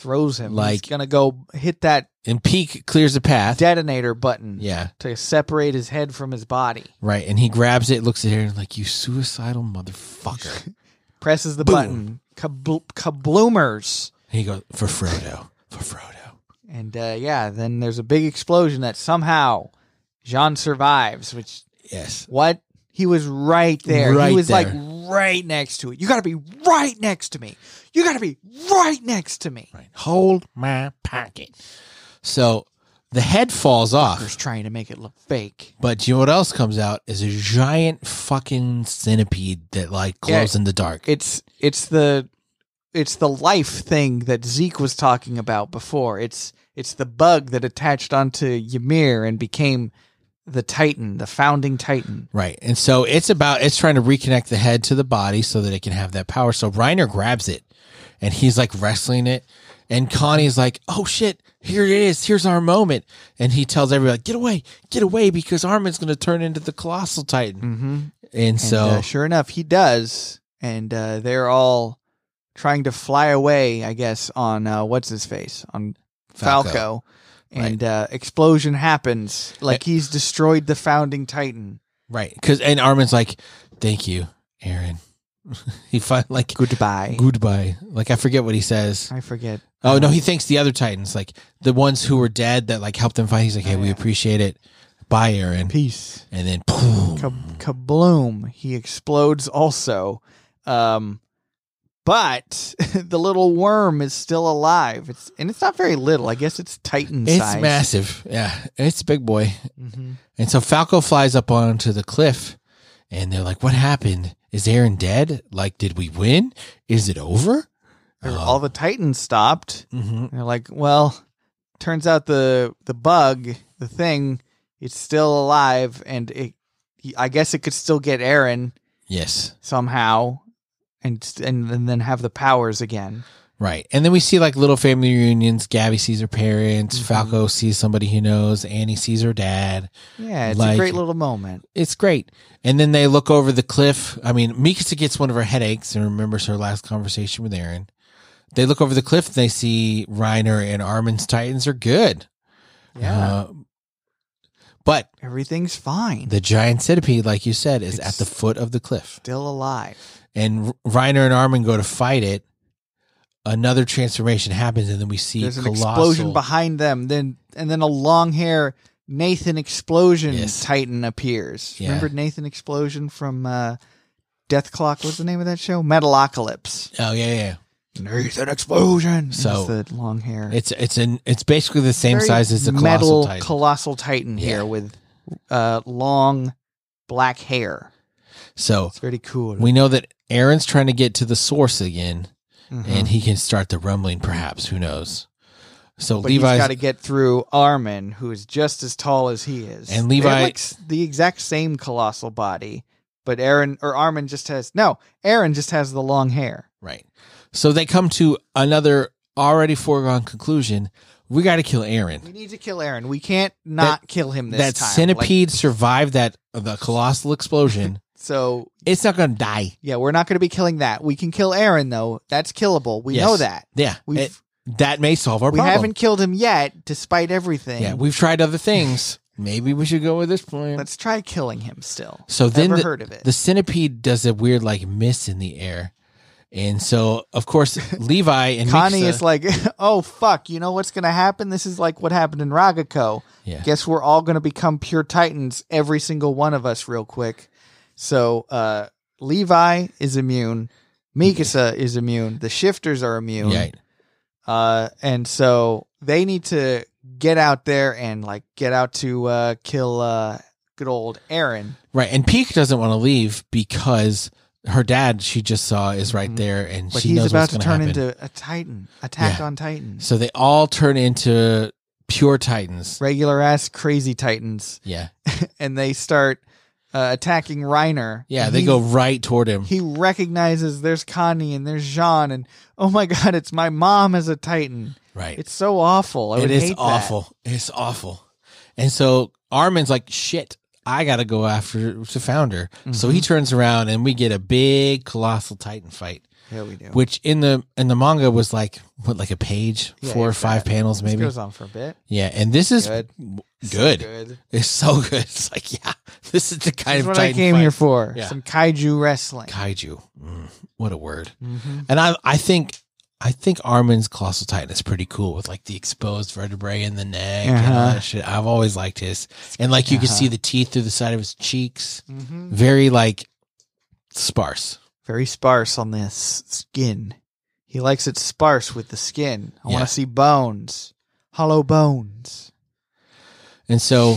throws him. He's going to go hit that. And Peak clears the path. Detonator button. Yeah. To separate his head from his body. Right. And he grabs it, looks at Aaron like, you suicidal motherfucker. Presses the button. Kabloomers. And he goes, for Frodo. For Frodo. And then there's a big explosion that somehow Jean survives, which... Yes. What? He was right there. Right he was there. like right next to it. You got to be right next to me. You got to be right next to me. Right. Hold my pocket. So the head falls off. Fucker's trying to make it look fake. But you know what else comes out is a giant fucking centipede that like glows in the dark. It's the life thing that Zeke was talking about before. It's the bug that attached onto Ymir and became the Titan, the founding Titan. Right. And so it's trying to reconnect the head to the body so that it can have that power. So Reiner grabs it and he's like wrestling it. And Connie's like, oh shit, here it is. Here's our moment. And he tells everybody, get away because Armin's going to turn into the Colossal Titan. Mm-hmm. And so sure enough, he does. And they're all trying to fly away, I guess, on what's his face? On Falco. And explosion happens like he's destroyed the founding Titan. Right. And Armin's like, thank you, Aaron. He like goodbye. Like I forget what he says. I forget. Oh no, he thanks the other Titans, like the ones who were dead that like helped them fight. He's like, hey, we appreciate it. Bye, Aaron. Peace. And then boom. Kabloom. He explodes also. But the little worm is still alive. It's not very little. I guess it's Titan size. It's massive. Yeah, it's a big boy. Mm-hmm. And so Falco flies up onto the cliff, and they're like, "What happened? Is Aaron dead? Like, did we win? Is it over?" All the Titans stopped. Mm-hmm. They're like, "Well, turns out the bug, the thing, it's still alive, and I guess it could still get Aaron." Yes. Somehow. And then have the powers again. Right. And then we see like little family reunions. Gabby sees her parents. Mm-hmm. Falco sees somebody he knows. Annie sees her dad. Yeah, it's a great little moment. It's great. And then they look over the cliff. I mean, Mikasa gets one of her headaches and remembers her last conversation with Aaron. They look over the cliff and they see Reiner and Armin's Titans are good. Yeah. But everything's fine. The giant centipede, like you said, is at the foot of the cliff. Still alive. And Reiner and Armin go to fight it. Another transformation happens, and then we see there's an explosion behind them. Then a long hair Nathan Explosion Titan appears. Yeah. Remember Nathan Explosion from Death Clock? What's the name of that show? Metalocalypse. Oh yeah. Nathan Explosion. So the long hair. It's basically the same size as the Colossal Titan here with long black hair. So it's pretty cool. We know that Aaron's trying to get to the source again, and he can start the rumbling. Perhaps, who knows? So Levi's got to get through Armin, who is just as tall as he is, and Levi they have like the exact same colossal body, but Armin just has Aaron just has the long hair. Right. So they come to another already foregone conclusion. We got to kill Aaron. We need to kill Aaron. We can't not kill him this time. That centipede survived the colossal explosion. So it's not going to die. Yeah, we're not going to be killing that. We can kill Aaron, though. That's killable. We know that. Yeah. That may solve our problem. We haven't killed him yet, despite everything. Yeah, we've tried other things. Maybe we should go with this plan. Let's try killing him still. So then Never heard of it. The centipede does a weird like miss in the air. And so, of course, Levi and Connie Mikasa, is like, oh, fuck, you know what's going to happen? This is like what happened in Ragako. Yeah. Guess we're all going to become pure Titans, every single one of us, real quick. So Levi is immune. Mikasa is immune. The shifters are immune. Right. And so they need to get out there and like get out to kill good old Aaron. Right. And Peak doesn't want to leave because her dad, she just saw, is right there, and but she knows he's about what's to going turn happen. into a Titan. Attack on Titan. So they all turn into pure Titans. Regular ass crazy Titans. Yeah. And they start attacking Reiner. Yeah, they go right toward him. He recognizes there's Connie and there's Jean, and oh my god, it's my mom as a Titan. Right. It's so awful. It is awful. It's awful. And so Armin's like, shit, I got to go after the founder. So he turns around and we get a big colossal Titan fight. Yeah, we do. Which in the manga was like a page, 4 or 5 panels maybe. This goes on for a bit. Yeah, and this is good. Good. So good. It's so good. It's like, yeah, this is the kind of what Titan I came fight. here for. Yeah. Some kaiju wrestling. Kaiju. What a word. Mm-hmm. And I think Armin's Colossal Titan is pretty cool with like the exposed vertebrae in the neck and all that shit. I've always liked his. And like you can see the teeth through the side of his cheeks. Mm-hmm. Very like sparse. Very sparse on this skin. He likes it sparse with the skin. I want Yeah. to see bones. Hollow bones. And so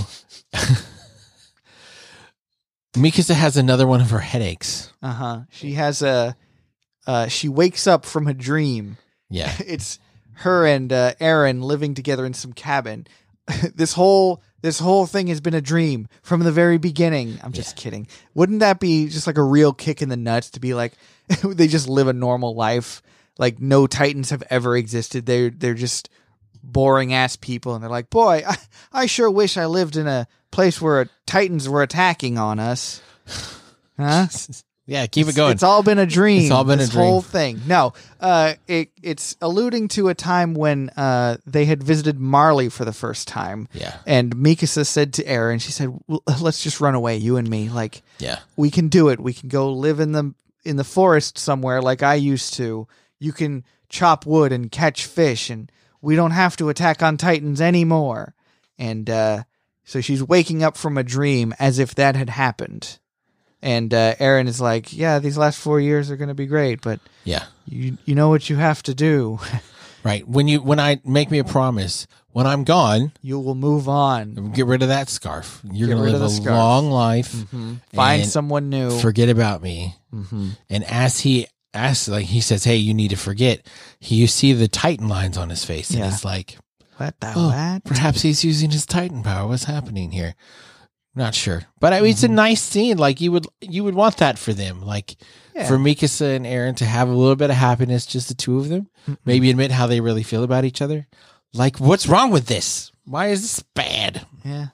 Mikasa has another one of her headaches. She has she wakes up from a dream. Yeah. It's her and Eren living together in some cabin. This whole thing has been a dream from the very beginning. I'm just kidding. Wouldn't that be just like a real kick in the nuts to be like they just live a normal life? Like no Titans have ever existed. They're just boring ass people, and they're like, boy, I sure wish I lived in a place where Titans were attacking on us. Huh? Yeah, keep it going. It's all been a dream. It's all been this a dream. whole thing. No, it's alluding to a time when they had visited Marley for the first time. Yeah. And Mikasa said to Eren, she said, well, let's just run away, you and me. Like, Yeah. we can do it. We can go live in the forest somewhere like I used to. You can chop wood and catch fish, and we don't have to attack on Titans anymore. And so she's waking up from a dream as if that had happened. And Eren is like, yeah, these last 4 years are going to be great, but Yeah. you know what you have to do. Right. When I make me a promise, when I'm gone, You will move on. get rid of that scarf. You're Get going rid to of live the a scarf. long life. Find and someone new. Forget about me. Mm-hmm. And as he asks, like he says, hey, you need to forget, you see the Titan lines on his face. And Yeah. it's like, What the oh, what? perhaps he's using his Titan power. What's happening here? Not sure. But I mean, it's a nice scene. Like you would want that for them. Like Yeah. for Mikasa and Eren to have a little bit of happiness, just the two of them. Maybe admit how they really feel about each other. Like, what's wrong with this? Why is this bad? Yeah.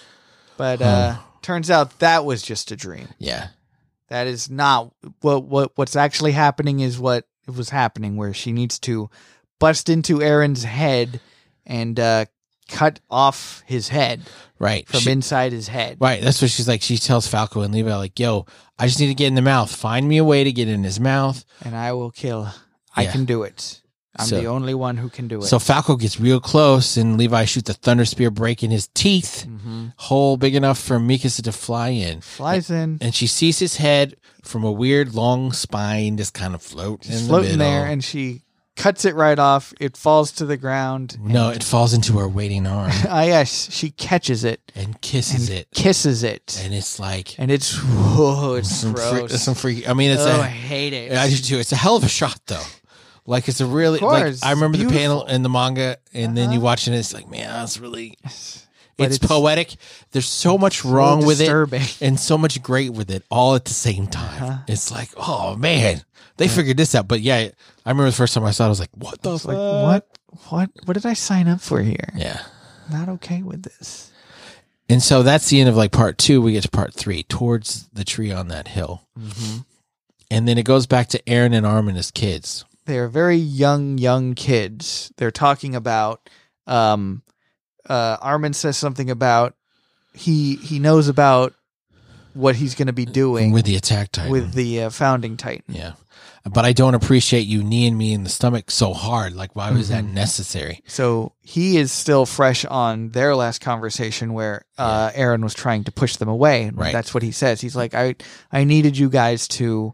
But turns out that was just a dream. Yeah. That is not what's actually happening is what was happening, where she needs to bust into Eren's head and cut off his head Right. from inside his head. Right. That's what she's like. She tells Falco and Levi, like, yo, I just need to get in the mouth. Find me a way to get in his mouth. And I will kill. I Yeah. can do it. I'm So- the only one who can do it. So Falco gets real close, and Levi shoots a thunder spear, breaking his teeth. Hole big enough for Mikasa to fly in. Flies in. And she sees his head from a weird long spine just kind of floating in the Floating middle. there, and she cuts it right off. It falls to the ground. No, it falls into her waiting arm Ah, yes, she catches it and kisses and it. kisses it. And it's like And it's, whoa, it's some gross. some freaky. I mean, it's I hate it. I do too. It's a hell of a shot, though. Like it's a really Of course, like I remember the beautiful. panel in the manga, and then you watch it, and it's like, man, that's really. But It's poetic. There's so much wrong with disturbing. it, and so much great with it, all at the same time. It's like, oh man, they figured this out. But yeah, I remember the first time I saw it, I was like, what the fuck? Like, what did I sign up for here? Yeah. Not okay with this. And so that's the end of like part 2. We get to part 3, towards the tree on that hill, and then it goes back to Eren and Armin as kids. They're very young kids. They're talking about Armin says something about he knows about what he's going to be doing With the attack titan. with the founding Titan. Yeah. But I don't appreciate you kneeing me in the stomach so hard. Like, why was that necessary? So he is still fresh on their last conversation where Eren was trying to push them away. And Right. That's what he says. He's like, I needed you guys to,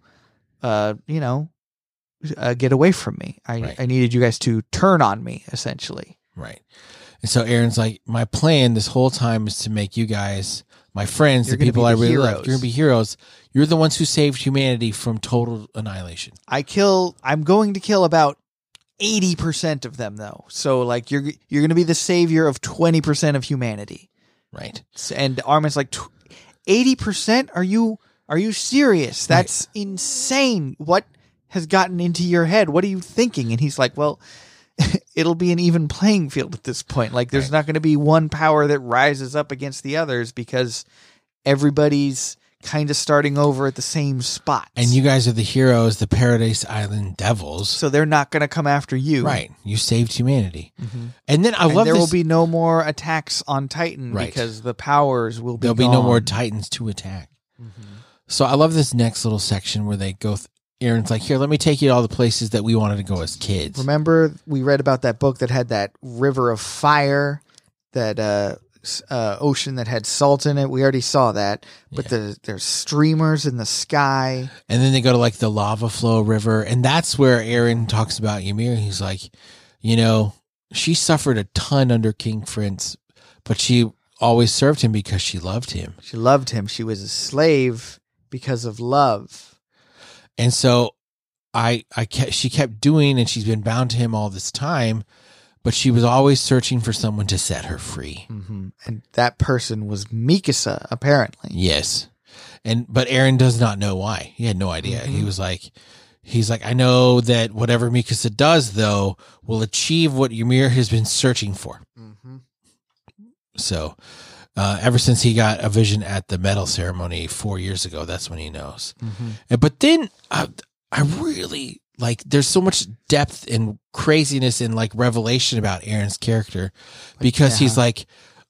get away from me. Right. I needed you guys to turn on me, essentially. Right. And so Aaron's like, my plan this whole time is to make you guys, my friends, You're the gonna people be I the really love, heroes. you're going to be heroes. You're the ones who saved humanity from total annihilation. I'm going to kill about 80% of them, though. So, like, you're going to be the savior of 20% of humanity. Right. And Armin's like, 80%? Are you serious? That's insane. What has gotten into your head? What are you thinking? And he's like, well, it'll be an even playing field at this point. Like, there's not going to be one power that rises up against the others because everybody's kind of starting over at the same spot. And you guys are the heroes, the Paradise Island Devils. So they're not going to come after you. Right. You saved humanity. Mm-hmm. And then I love there this. will be no more attacks on Titan because the powers will be There'll gone. be no more Titans to attack. Mm-hmm. So I love this next little section where they go... Aaron's like, here, let me take you to all the places that we wanted to go as kids. Remember, we read about that book that had that river of fire, that ocean that had salt in it. We already saw that. But there's streamers in the sky. And then they go to like the lava flow river. And that's where Aaron talks about Ymir. He's like, she suffered a ton under King Prince, but she always served him because she loved him. She loved him. She was a slave because of love. And so she kept doing, and she's been bound to him all this time, but she was always searching for someone to set her free. Mm-hmm. And that person was Mikasa, apparently. Yes. But Aaron does not know why. He had no idea. Mm-hmm. He's like, I know that whatever Mikasa does, though, will achieve what Ymir has been searching for. Mm-hmm. So, ever since he got a vision at the medal ceremony 4 years ago, that's when he knows. Mm-hmm. But then I really there's so much depth and craziness and revelation about Aaron's character because he's like,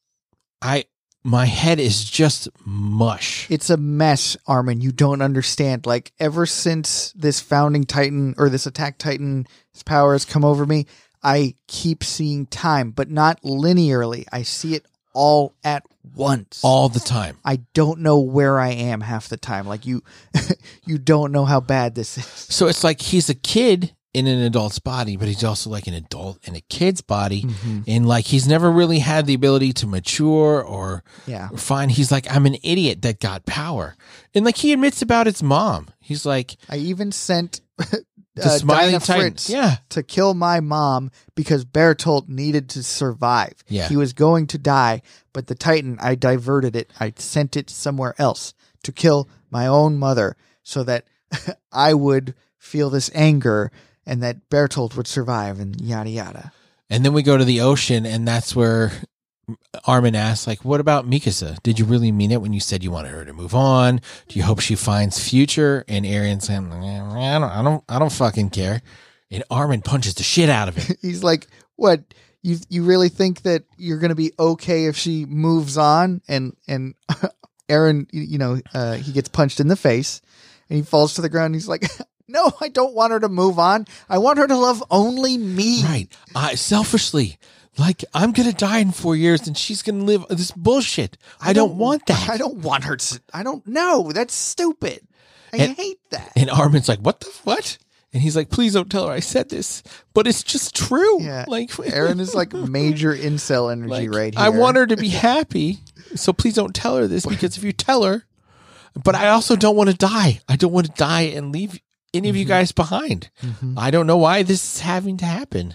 my head is just mush. It's a mess, Armin. You don't understand. Ever since this founding Titan or this attack Titan's power has come over me, I keep seeing time, but not linearly. I see it all at once. All the time. I don't know where I am half the time. You don't know how bad this is. So it's like he's a kid in an adult's body, but he's also an adult in a kid's body. Mm-hmm. And he's never really had the ability to mature or find. He's like, I'm an idiot that got power. And he admits about his mom. He's like, I even sent the Smiling Titan to kill my mom because Bertolt needed to survive. Yeah. He was going to die, but the Titan, I diverted it. I sent it somewhere else to kill my own mother so that I would feel this anger and that Bertolt would survive and yada yada. And then we go to the ocean, and that's where Armin asks, what about Mikasa? Did you really mean it when you said you wanted her to move on? Do you hope she finds future? And Aaron's saying, I don't fucking care. And Armin punches the shit out of him. He's like, what? You really think that you're going to be okay if she moves on? And Aaron, he gets punched in the face and he falls to the ground. He's like, no, I don't want her to move on. I want her to love only me. Right. Selfishly. I'm going to die in 4 years and she's going to live this bullshit. I don't want that. I don't want her to. I don't know. That's stupid. I hate that. And Armin's like, what? And he's like, please don't tell her I said this. But it's just true. Yeah. Aaron is major incel energy right here. I want her to be happy. So please don't tell her this because if you tell her, but I also don't want to die. I don't want to die and leave any of you guys behind. Mm-hmm. I don't know why this is having to happen.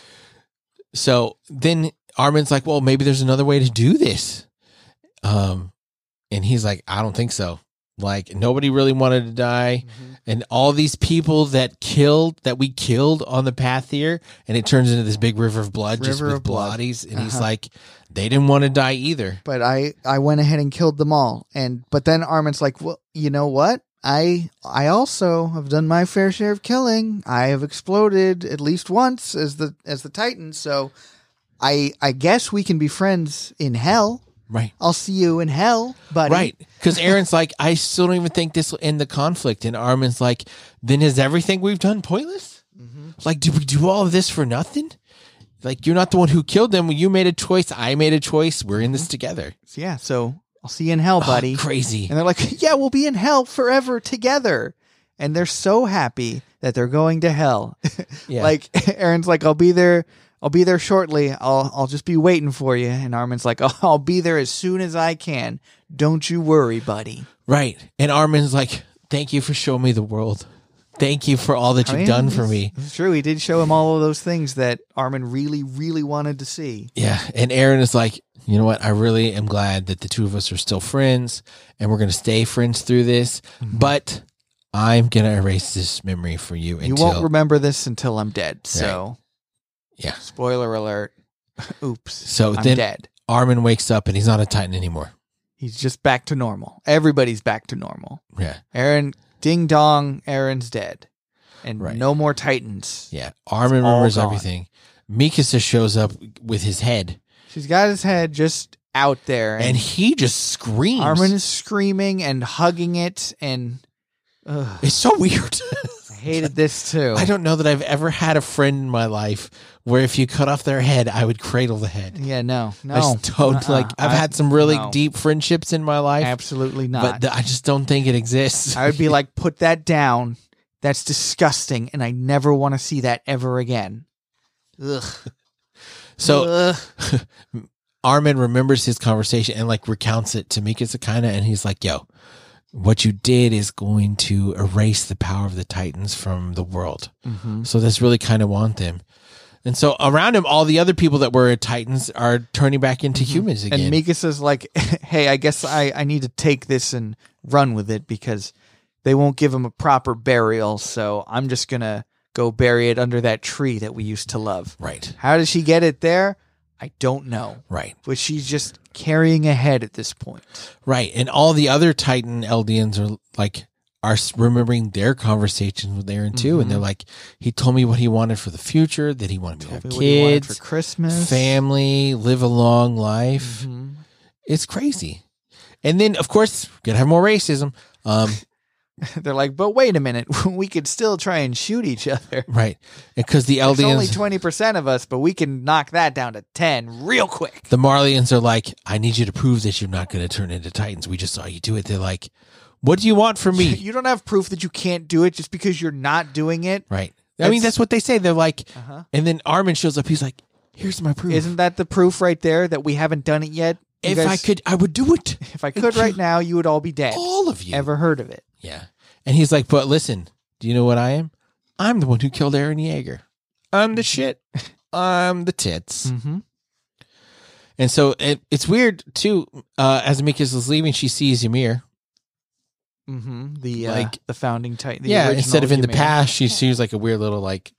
So then Armin's like, well, maybe there's another way to do this. And he's like, I don't think so. Nobody really wanted to die. Mm-hmm. And all these people that we killed on the path here, and it turns into this big river of blood, just with bodies. And he's like, they didn't want to die either. But I went ahead and killed them all. But then Armin's like, well, you know what? I also have done my fair share of killing. I have exploded at least once as the Titan, so I guess we can be friends in hell. Right. I'll see you in hell, buddy. Right. Because Aaron's like, I still don't even think this will end the conflict. And Armin's like, then is everything we've done pointless? Mm-hmm. Did we do all of this for nothing? You're not the one who killed them. You made a choice. I made a choice. We're in this together. Yeah, so I'll see you in hell, buddy. Crazy. And they're like, yeah, we'll be in hell forever together. And they're so happy that they're going to hell. Yeah. Aaron's like, I'll be there shortly. I'll just be waiting for you. And Armin's like, I'll be there as soon as I can. Don't you worry, buddy. Right. And Armin's like, thank you for showing me the world. Thank you for all that you've done for me. It's true. He did show him all of those things that Armin really, really wanted to see. Yeah. And Aaron is like, you know what? I really am glad that the two of us are still friends and we're going to stay friends through this. Mm-hmm. But I'm going to erase this memory for you. You won't remember this until I'm dead. So, right. Yeah. Spoiler alert. Oops. So I'm then dead. Armin wakes up and he's not a Titan anymore. He's just back to normal. Everybody's back to normal. Yeah. Eren, ding dong, Eren's dead. And Right. no more Titans. Yeah. Armin remembers everything. Mikasa shows up with his head. She's got his head just out there. And he just screams. Armin is screaming and hugging it. And it's so weird. I hated this too. I don't know that I've ever had a friend in my life where if you cut off their head, I would cradle the head. Yeah, no. I just don't I've had some really deep friendships in my life. Absolutely not. But I just don't think it exists. I would be like, put that down. That's disgusting. And I never want to see that ever again. Ugh. So Armin remembers his conversation and like recounts it to Mikasa kinda, and he's like, yo, what you did is going to erase the power of the Titans from the world. Mm-hmm. So that's really kind of want them. And so around him, all the other people that were Titans are turning back into humans again. And Mikasa's like, hey, I guess I need to take this and run with it because they won't give him a proper burial. So I'm just going to go bury it under that tree that we used to love. Right. How does she get it there? I don't know. Right. But she's just carrying ahead at this point. Right. And all the other Titan Eldians are remembering their conversations with Eren too. Mm-hmm. And they're like, he told me what he wanted for the future, that he wanted me to have What he wanted kids, for Christmas, family, live a long life. Mm-hmm. It's crazy. And then, of course, we're going to have more racism. They're like, but wait a minute, we could still try and shoot each other. Right. Because the It's only Eldians, 20% of us, but we can knock that down to 10 real quick. the Marleyans are like, I need you to prove that you're not going to turn into Titans. We just saw you do it. They're like, what do you want from me? You don't have proof that you can't do it just because you're not doing it. Right. I mean, that's what they say. They're like, Uh-huh. and then Armin shows up. He's like, here's my proof. Isn't that the proof right there that we haven't done it yet? You If guys- I could, I would do it. if I could right now, you would all be dead. All of you. Ever heard of it? Yeah. And he's like, but listen, do you know what I am? I'm the one who killed Eren Yeager. I'm the shit. I'm the tits. Mm-hmm. And so it's weird, too. As Mikasa is leaving, she sees Ymir. Mm-hmm. The founding Titan. Yeah, instead of in the Ymir. past, she seems like a weird little, like,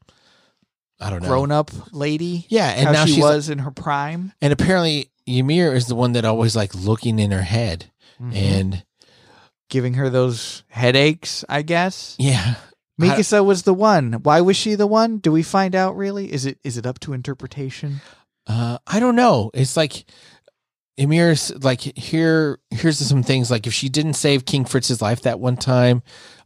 I don't know. Grown-up lady. Yeah, and how now she she's was in her prime. and apparently Ymir is the one that always like looking in her head. Mhm. And Giving her those headaches, I guess. yeah. Mikasa was the one. Why was she the one? Do we find out really? Is it up to interpretation? I don't know. It's like Ymir's like here's some things like if she didn't save King Fritz's life that one time,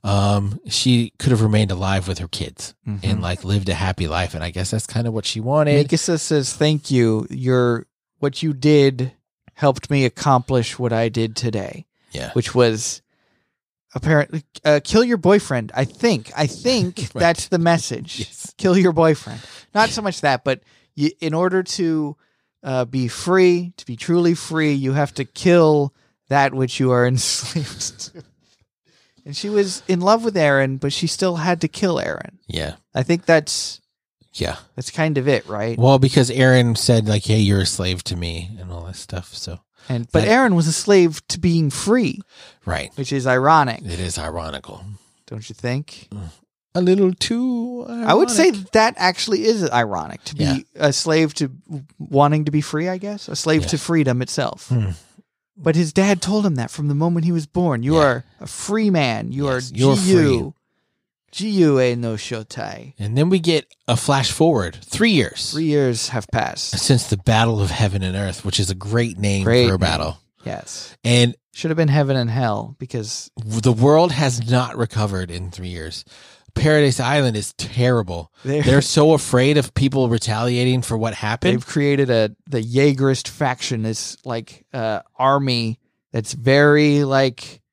she could have remained alive with her kids and like lived a happy life. And I guess that's kind of what she wanted. Mikasa says, "Thank you. What you did helped me accomplish what I did today." Yeah. Which was apparently kill your boyfriend. I think Right. that's the message. Yes. Kill your boyfriend. Not so much that, but in order to be free, to be truly free, you have to kill that which you are enslaved to. And she was in love with Eren, but she still had to kill Eren. Yeah. I think that's Yeah. kind of it, right? Well, because Eren said like, hey, you're a slave to me and all that stuff. So But Eren was a slave to being free, right. which is ironic, It is ironical. don't you think? A little too ironic. I would say that actually is ironic to be Yeah. a slave to wanting to be free, I guess. A slave to freedom itself. But his dad told him that from the moment he was born. You are a free man. You Yes, are you're Jiyu. Jiyu e no shotai. And then we get a flash forward 3 years 3 years have passed. since the Battle of Heaven and Earth, which is a great name Great for a name. battle. Yes. And Should have been heaven and hell because the world has not recovered in 3 years. Paradise Island is terrible. They're so afraid of people retaliating for what happened. they've created the Jaegerist faction, this like army that's very like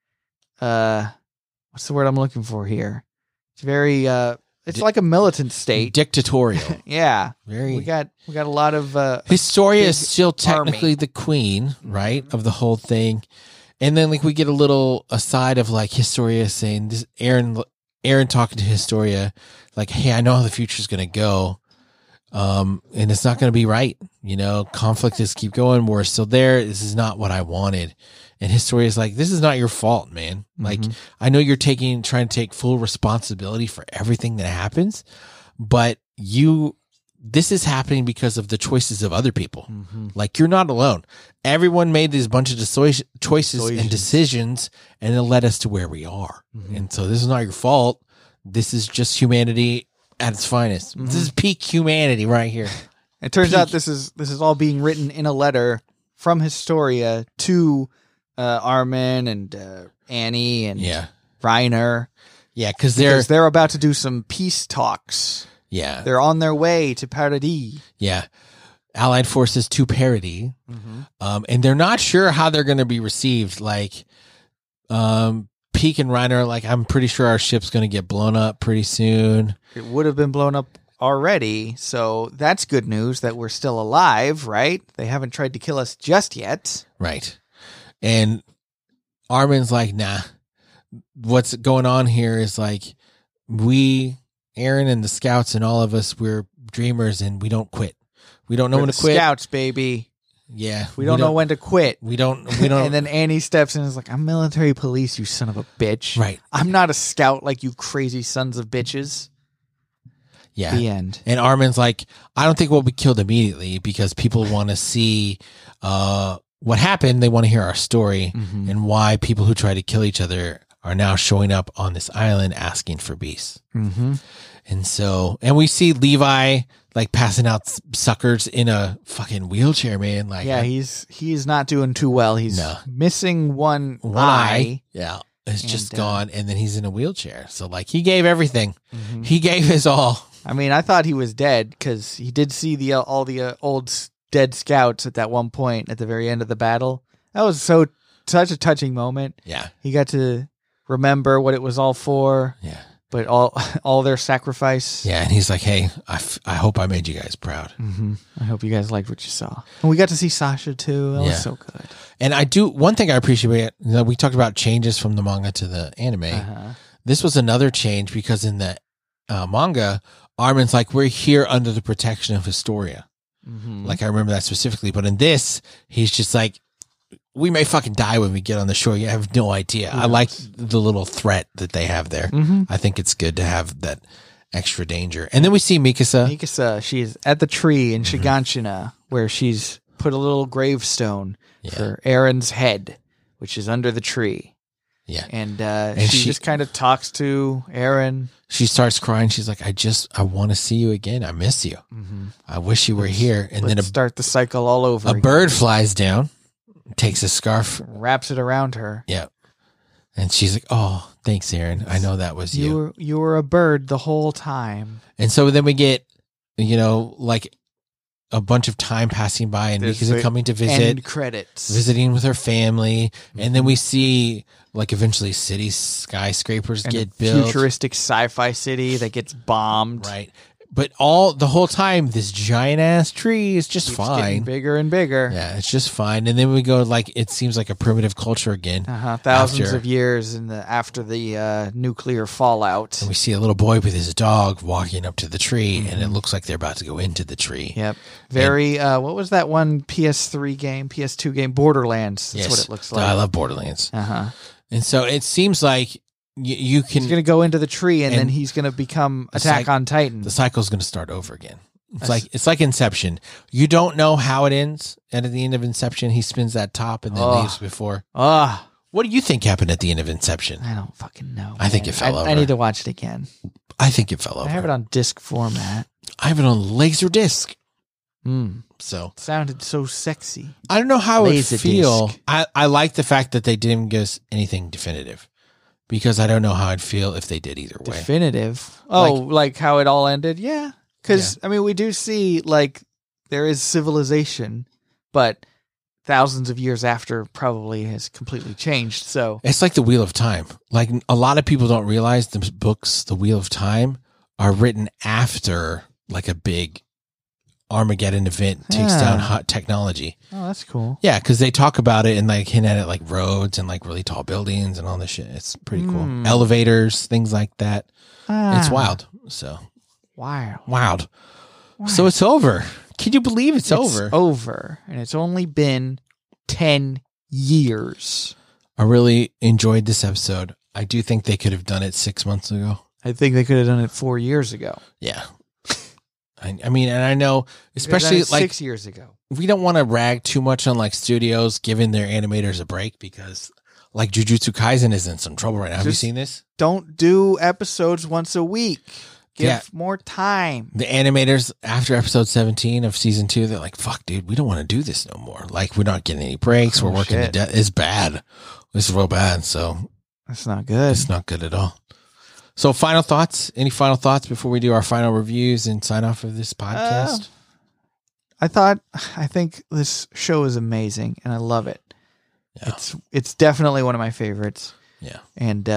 what's the word I'm looking for here? It's very it's like a militant state. Dictatorial. Yeah. Very. We got a lot of Historia big is still technically army. the queen, right, of the whole thing. And then like we get a little aside of like Historia saying this Eren talking to Historia like, hey, I know how the future's going to go. And it's not going to be right. You know, conflict is keep going. We're still there. This is not what I wanted. And Historia's like, this is not your fault, man. Like, I know you're trying to take full responsibility for everything that happens, but you this is happening because of the choices of other people. Like, you're not alone. Everyone made these bunch of choices and decisions, and it led us to where we are. And so this is not your fault. This is just humanity at its finest. This is peak humanity right here. It turns out this is all being written in a letter from Historia to Armin and Annie and Reiner. Yeah, because they're about to do some peace talks. Yeah. They're on their way to Paradis. Yeah. Allied forces to Paradis. And they're not sure how they're going to be received. Like, Peak and Reiner are like, I'm pretty sure our ship's going to get blown up pretty soon. It would have been blown up already, so that's good news that we're still alive, right? They haven't tried to kill us just yet. Right. And Armin's like, nah. What's going on here is like, Aaron and the scouts and all of us, we're dreamers and we don't quit. We don't know when to quit. Scouts, baby. Yeah. We don't know when to quit. We don't. And then Annie steps in and is like, I'm military police, you son of a bitch. Right. I'm not a scout like you crazy sons of bitches. Yeah. The end. And Armin's like, I don't think we'll be killed immediately because people want to see what happened. They want to hear our story and why people who try to kill each other are now showing up on this island asking for peace. And so, and we see Levi like passing out suckers in a fucking wheelchair, man. Like, yeah, he's not doing too well. He's missing one eye. Yeah. It's just gone. And then he's in a wheelchair. So like, he gave everything. He gave his all. I mean, I thought he was dead because he did see all the old dead scouts at that one point at the very end of the battle. That was such a touching moment. Yeah. He got to remember what it was all for. Yeah. But all their sacrifice. Yeah, and he's like, hey, I hope I made you guys proud. I hope you guys liked what you saw. And we got to see Sasha, too. That was so good. And one thing I appreciate, we talked about changes from the manga to the anime. This was another change because in the manga, Armin's like, we're here under the protection of Historia. Like, I remember that specifically. But in this, he's just like, we may fucking die when we get on the shore. You have no idea. I like the little threat that they have there. I think it's good to have that extra danger. And then we see Mikasa. Mikasa, she's at the tree in Shiganshina, where she's put a little gravestone for Aaron's head, which is under the tree. Yeah. And she just kind of talks to Aaron. She starts crying. She's like, I want to see you again. I miss you. I wish you were here. And then start the cycle all over again. Bird flies down. Takes a scarf, wraps it around her. Yeah. And she's like, oh, thanks, Aaron. I know that was you. You were a bird the whole time. And so then we get, like a bunch of time passing by and Mikasa coming to visit. End credits. Visiting with her family. And then we see like eventually city skyscrapers get built. Futuristic sci-fi city that gets bombed. Right. But the whole time, this giant ass tree is just fine. Getting bigger and bigger. Yeah, it's just fine. And then we go like, it seems like a primitive culture again. Thousands of years after the nuclear fallout. And we see a little boy with his dog walking up to the tree, and it looks like they're about to go into the tree. Yep. What was that one PS2 game? Borderlands. That's what it looks like. I love Borderlands. And so it seems like you can. He's going to go into the tree, and then he's going to become Attack on Titan. The cycle's going to start over again. It's like Inception. You don't know how it ends. And at the end of Inception, he spins that top and then leaves before. What do you think happened at the end of Inception? I don't fucking know. I think it fell over. I need to watch it again. I think it fell over. I have it on disc format. I have it on laser disc. So it sounded so sexy. I don't know how it would feel. I like the fact that they didn't give us anything definitive. Because I don't know how I'd feel if they did either way. Definitive. Like how it all ended? Yeah. Because, I mean, we do see, like, there is civilization, but thousands of years after probably has completely changed, so. It's like the Wheel of Time. Like, a lot of people don't realize the books, The Wheel of Time, are written after, like, a big Armageddon event takes down hot technology. Oh, that's cool. Yeah, because they talk about it and like hint at it like roads and like really tall buildings and all this shit. It's pretty cool. Elevators, things like that. It's wild. So wild. So it's over. Can you believe it's over? It's over, and it's only been 10 years. I really enjoyed this episode. I do think they could have done it 6 months ago. I think they could have done it 4 years ago. Yeah. I mean, and I know, especially like 6 years ago. We don't want to rag too much on like studios giving their animators a break because like Jujutsu Kaisen is in some trouble right now. Have you seen this? Don't do episodes once a week. Give more time. The animators after episode 17 of season 2, they're like, fuck, dude, we don't want to do this no more. Like, we're not getting any breaks. We're working to death. It's bad. It's real bad. So that's not good. It's not good at all. So final thoughts? Any final thoughts before we do our final reviews and sign off of this podcast? I think this show is amazing and I love it. Yeah. It's definitely one of my favorites. Yeah. And,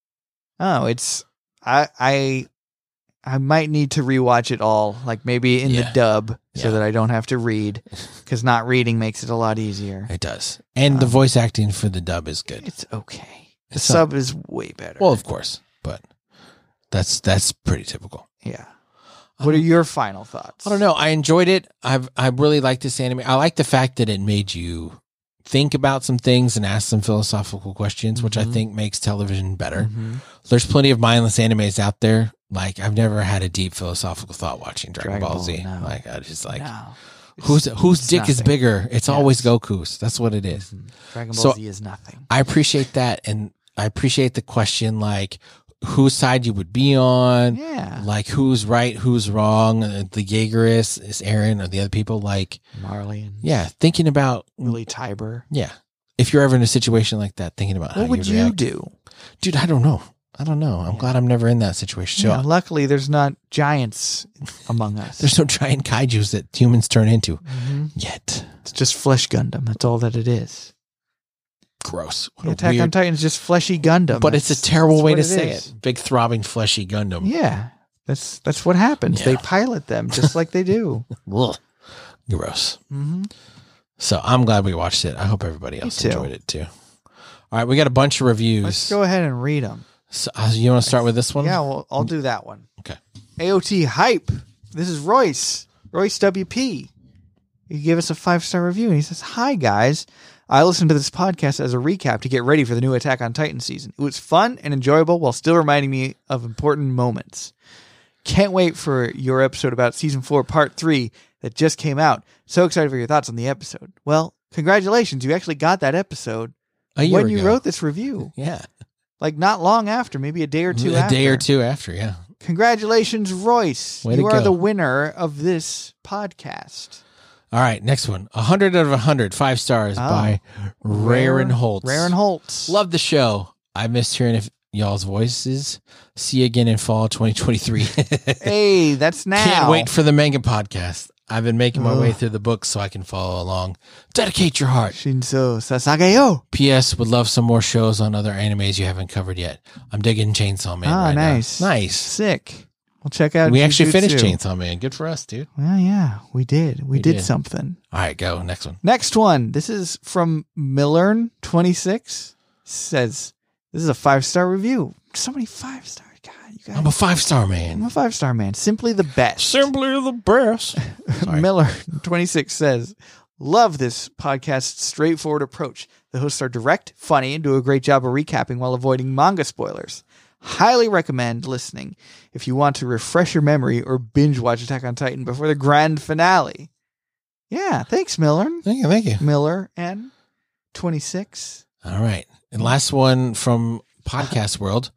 I might need to rewatch it all, like maybe in the dub so that I don't have to read, because not reading makes it a lot easier. It does. And the voice acting for the dub is good. It's okay. The sub is way better. Well, of course, but that's pretty typical. Yeah. What are your final thoughts? I don't know. I enjoyed it. I really like this anime. I like the fact that it made you think about some things and ask some philosophical questions, which I think makes television better. Mm-hmm. There's plenty of mindless animes out there. Like, I've never had a deep philosophical thought watching Dragon Ball Z. No. Like, I just like, whose dick is bigger? It's always Goku's. That's what it is. Mm-hmm. Dragon Ball Z is nothing. I appreciate that. And I appreciate the question, like, whose side you would be on. Yeah. Like, who's right, who's wrong. The Jaeger is Eren, or the other people, like Marley. Yeah. Thinking about Willie Tiber. Yeah. If you're ever in a situation like that, thinking about what would you do? Dude, I don't know. I'm glad I'm never in that situation. So, luckily, there's not giants among us. There's no giant kaijus that humans turn into yet. It's just Flesh Gundam. That's all that it is. Gross. Attack on Titan is just fleshy Gundam. But it's a terrible way to say it. Big, throbbing, fleshy Gundam. Yeah. That's what happens. Yeah. They pilot them just like they do. Gross. Mm-hmm. So I'm glad we watched it. I hope everybody else enjoyed it too. All right, we got a bunch of reviews. Let's go ahead and read them. So, you want to start with this one? Yeah, well, I'll do that one. Okay. AOT Hype. This is Royce WP. He gave us a 5-star review, and he says, "Hi, guys. I listened to this podcast as a recap to get ready for the new Attack on Titan season. It was fun and enjoyable while still reminding me of important moments. Can't wait for your episode about Season 4, Part 3 that just came out. So excited for your thoughts on the episode." Well, congratulations. You actually got that episode when you wrote this review. Yeah. Like, not long after, maybe a day or two after. A day or two after, yeah. Congratulations, Royce. You are the winner of this podcast. All right, next one. 100 out of 100, 5 stars by Raren Holtz. Raren Holtz. Love the show. I missed hearing y'all's voices. See you again in fall 2023. Hey, that's now. Can't wait for the manga podcast. I've been making my way through the books so I can follow along. Dedicate your heart. Shinso Sasageyo. P.S. Would love some more shows on other animes you haven't covered yet. I'm digging Chainsaw Man right nice. now. Nice. Sick. We'll check out We actually finished Chainsaw Man. Good for us, dude. Well, yeah, we did. We did something. All right, go. Next one. Next one. This is from Millern26. Says, this is a 5-star review. So many 5-stars. God, you guys. I'm a 5-star man. I'm a 5-star man. Simply the best. Simply the best. Millern26 says, love this podcast's straightforward approach. The hosts are direct, funny, and do a great job of recapping while avoiding manga spoilers. Highly recommend listening if you want to refresh your memory or binge watch Attack on Titan before the grand finale. Yeah, thanks, Millern. Thank you. Miller and 26. All right. And last one from Podcast World.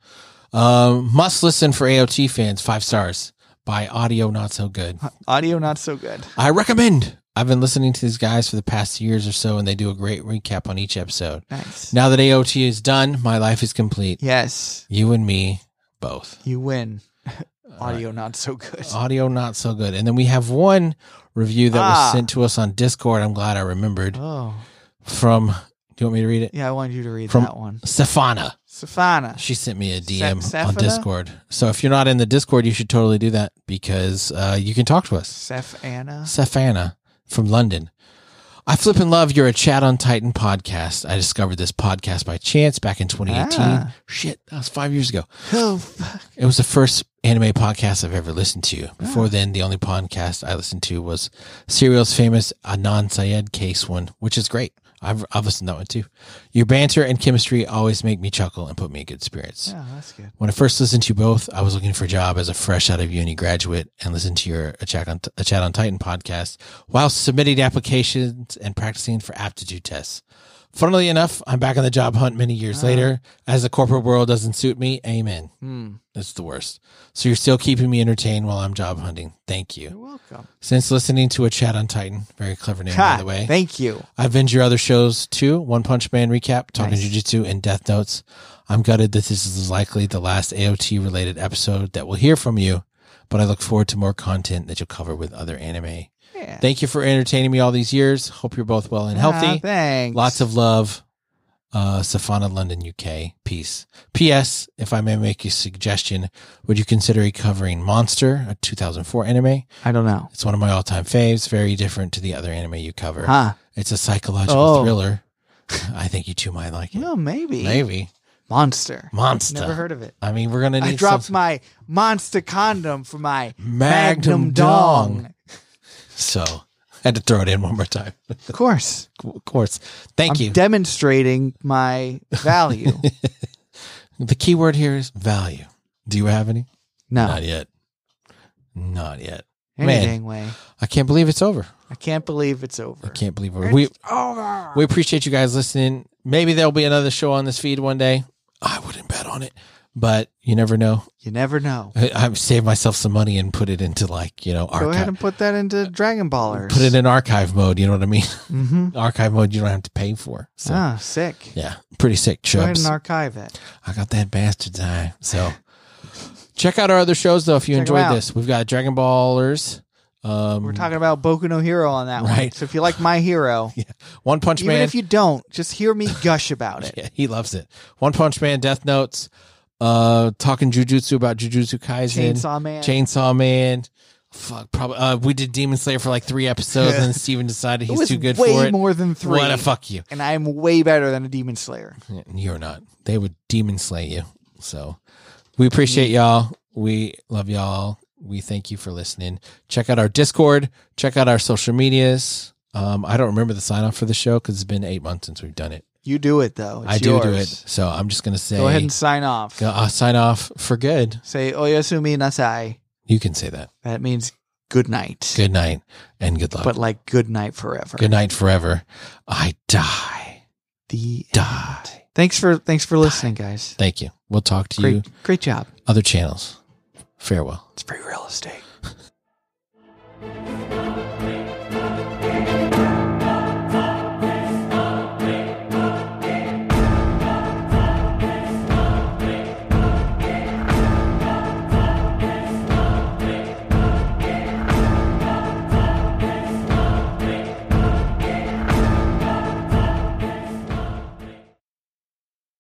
Must listen for AOT fans, 5 stars by Audio Not So Good. Audio Not So Good. I recommend. I've been listening to these guys for the past years or so, and they do a great recap on each episode. Nice. Now that AOT is done, my life is complete. Yes. You and me, both. You win. Audio Not So Good. Audio Not So Good. And then we have one review that was sent to us on Discord. I'm glad I remembered. Oh. From, do you want me to read it? Yeah, I wanted you to read that one. Stefana. She sent me a DM on Discord. So if you're not in the Discord, you should totally do that because you can talk to us. Stefana from London. I flip and love your Chat on Titan podcast. I discovered this podcast by chance back in 2018. Shit, that was 5 years ago. Oh, fuck. It was the first anime podcast I've ever listened to. Before then, the only podcast I listened to was Serial's famous Adnan Syed case one, which is great. I've listened to that one too. Your banter and chemistry always make me chuckle and put me in good spirits. Yeah, that's good. When I first listened to you both, I was looking for a job as a fresh out of uni graduate and listened to your a Chat on Titan podcast while submitting applications and practicing for aptitude tests. Funnily enough, I'm back on the job hunt many years later. As the corporate world doesn't suit me, amen. It's the worst. So you're still keeping me entertained while I'm job hunting. Thank you. You're welcome. Since listening to a Chat on Titan, very clever name, by the way. Thank you. I've binged your other shows too. One Punch Man recap, Talking Jiu-Jitsu, and Death Notes. I'm gutted that this is likely the last AOT related episode that we'll hear from you, but I look forward to more content that you'll cover with other anime. Yeah. Thank you for entertaining me all these years. Hope you're both well and healthy. Thanks. Lots of love. Safana, London, UK. Peace. P.S. If I may make a suggestion, would you consider covering Monster, a 2004 anime? I don't know. It's one of my all-time faves. Very different to the other anime you cover. It's a psychological thriller. I think you two might like it. Well, maybe. Maybe. Monster. Never heard of it. I mean, we're going to need I dropped my Monster condom for my Magnum Dong. So, had to throw it in one more time. Of course. Thank you. I'm demonstrating my value. The key word here is value. Do you have any? No. Not yet. Anything way. I can't believe it's over. I can't believe it's over. It's over. We appreciate you guys listening. Maybe there'll be another show on this feed one day. I wouldn't bet on it, but you never know. You never know. I've saved myself some money and put it into archive. Go ahead and put that into Dragon Ballers. Put it in archive mode. You know what I mean? Mm-hmm. Archive mode you don't have to pay for. So, sick. Yeah, pretty sick. Chubs. Go ahead and archive it. I got that bastard's eye. So check out our other shows though if you enjoyed this. We've got Dragon Ballers. We're talking about Boku no Hero on that one. So if you like My Hero, One Punch Man. Even if you don't, just hear me gush about it. Yeah, he loves it. One Punch Man, Death Notes, talking Jujutsu about Jujutsu Kaisen, Chainsaw Man. Fuck, probably. We did Demon Slayer for like 3 episodes, and Steven decided he's too good for it. Way more than 3. What a fuck you! And I'm way better than a Demon Slayer. You're not. They would Demon Slay you. So we appreciate y'all. We love y'all. We thank you for listening. Check out our Discord. Check out our social medias. I don't remember the sign off for the show because it's been 8 months since we've done it. You do it though. I do it. So I'm just going to say. Go ahead and sign off. Sign off for good. Say Oyasumi Nasai. You can say that. That means good night. Good night and good luck. But like good night forever. Good night forever. I die. Die. Thanks for listening, guys. Thank you. We'll talk to you. Great job. Other channels. Farewell. It's free real estate.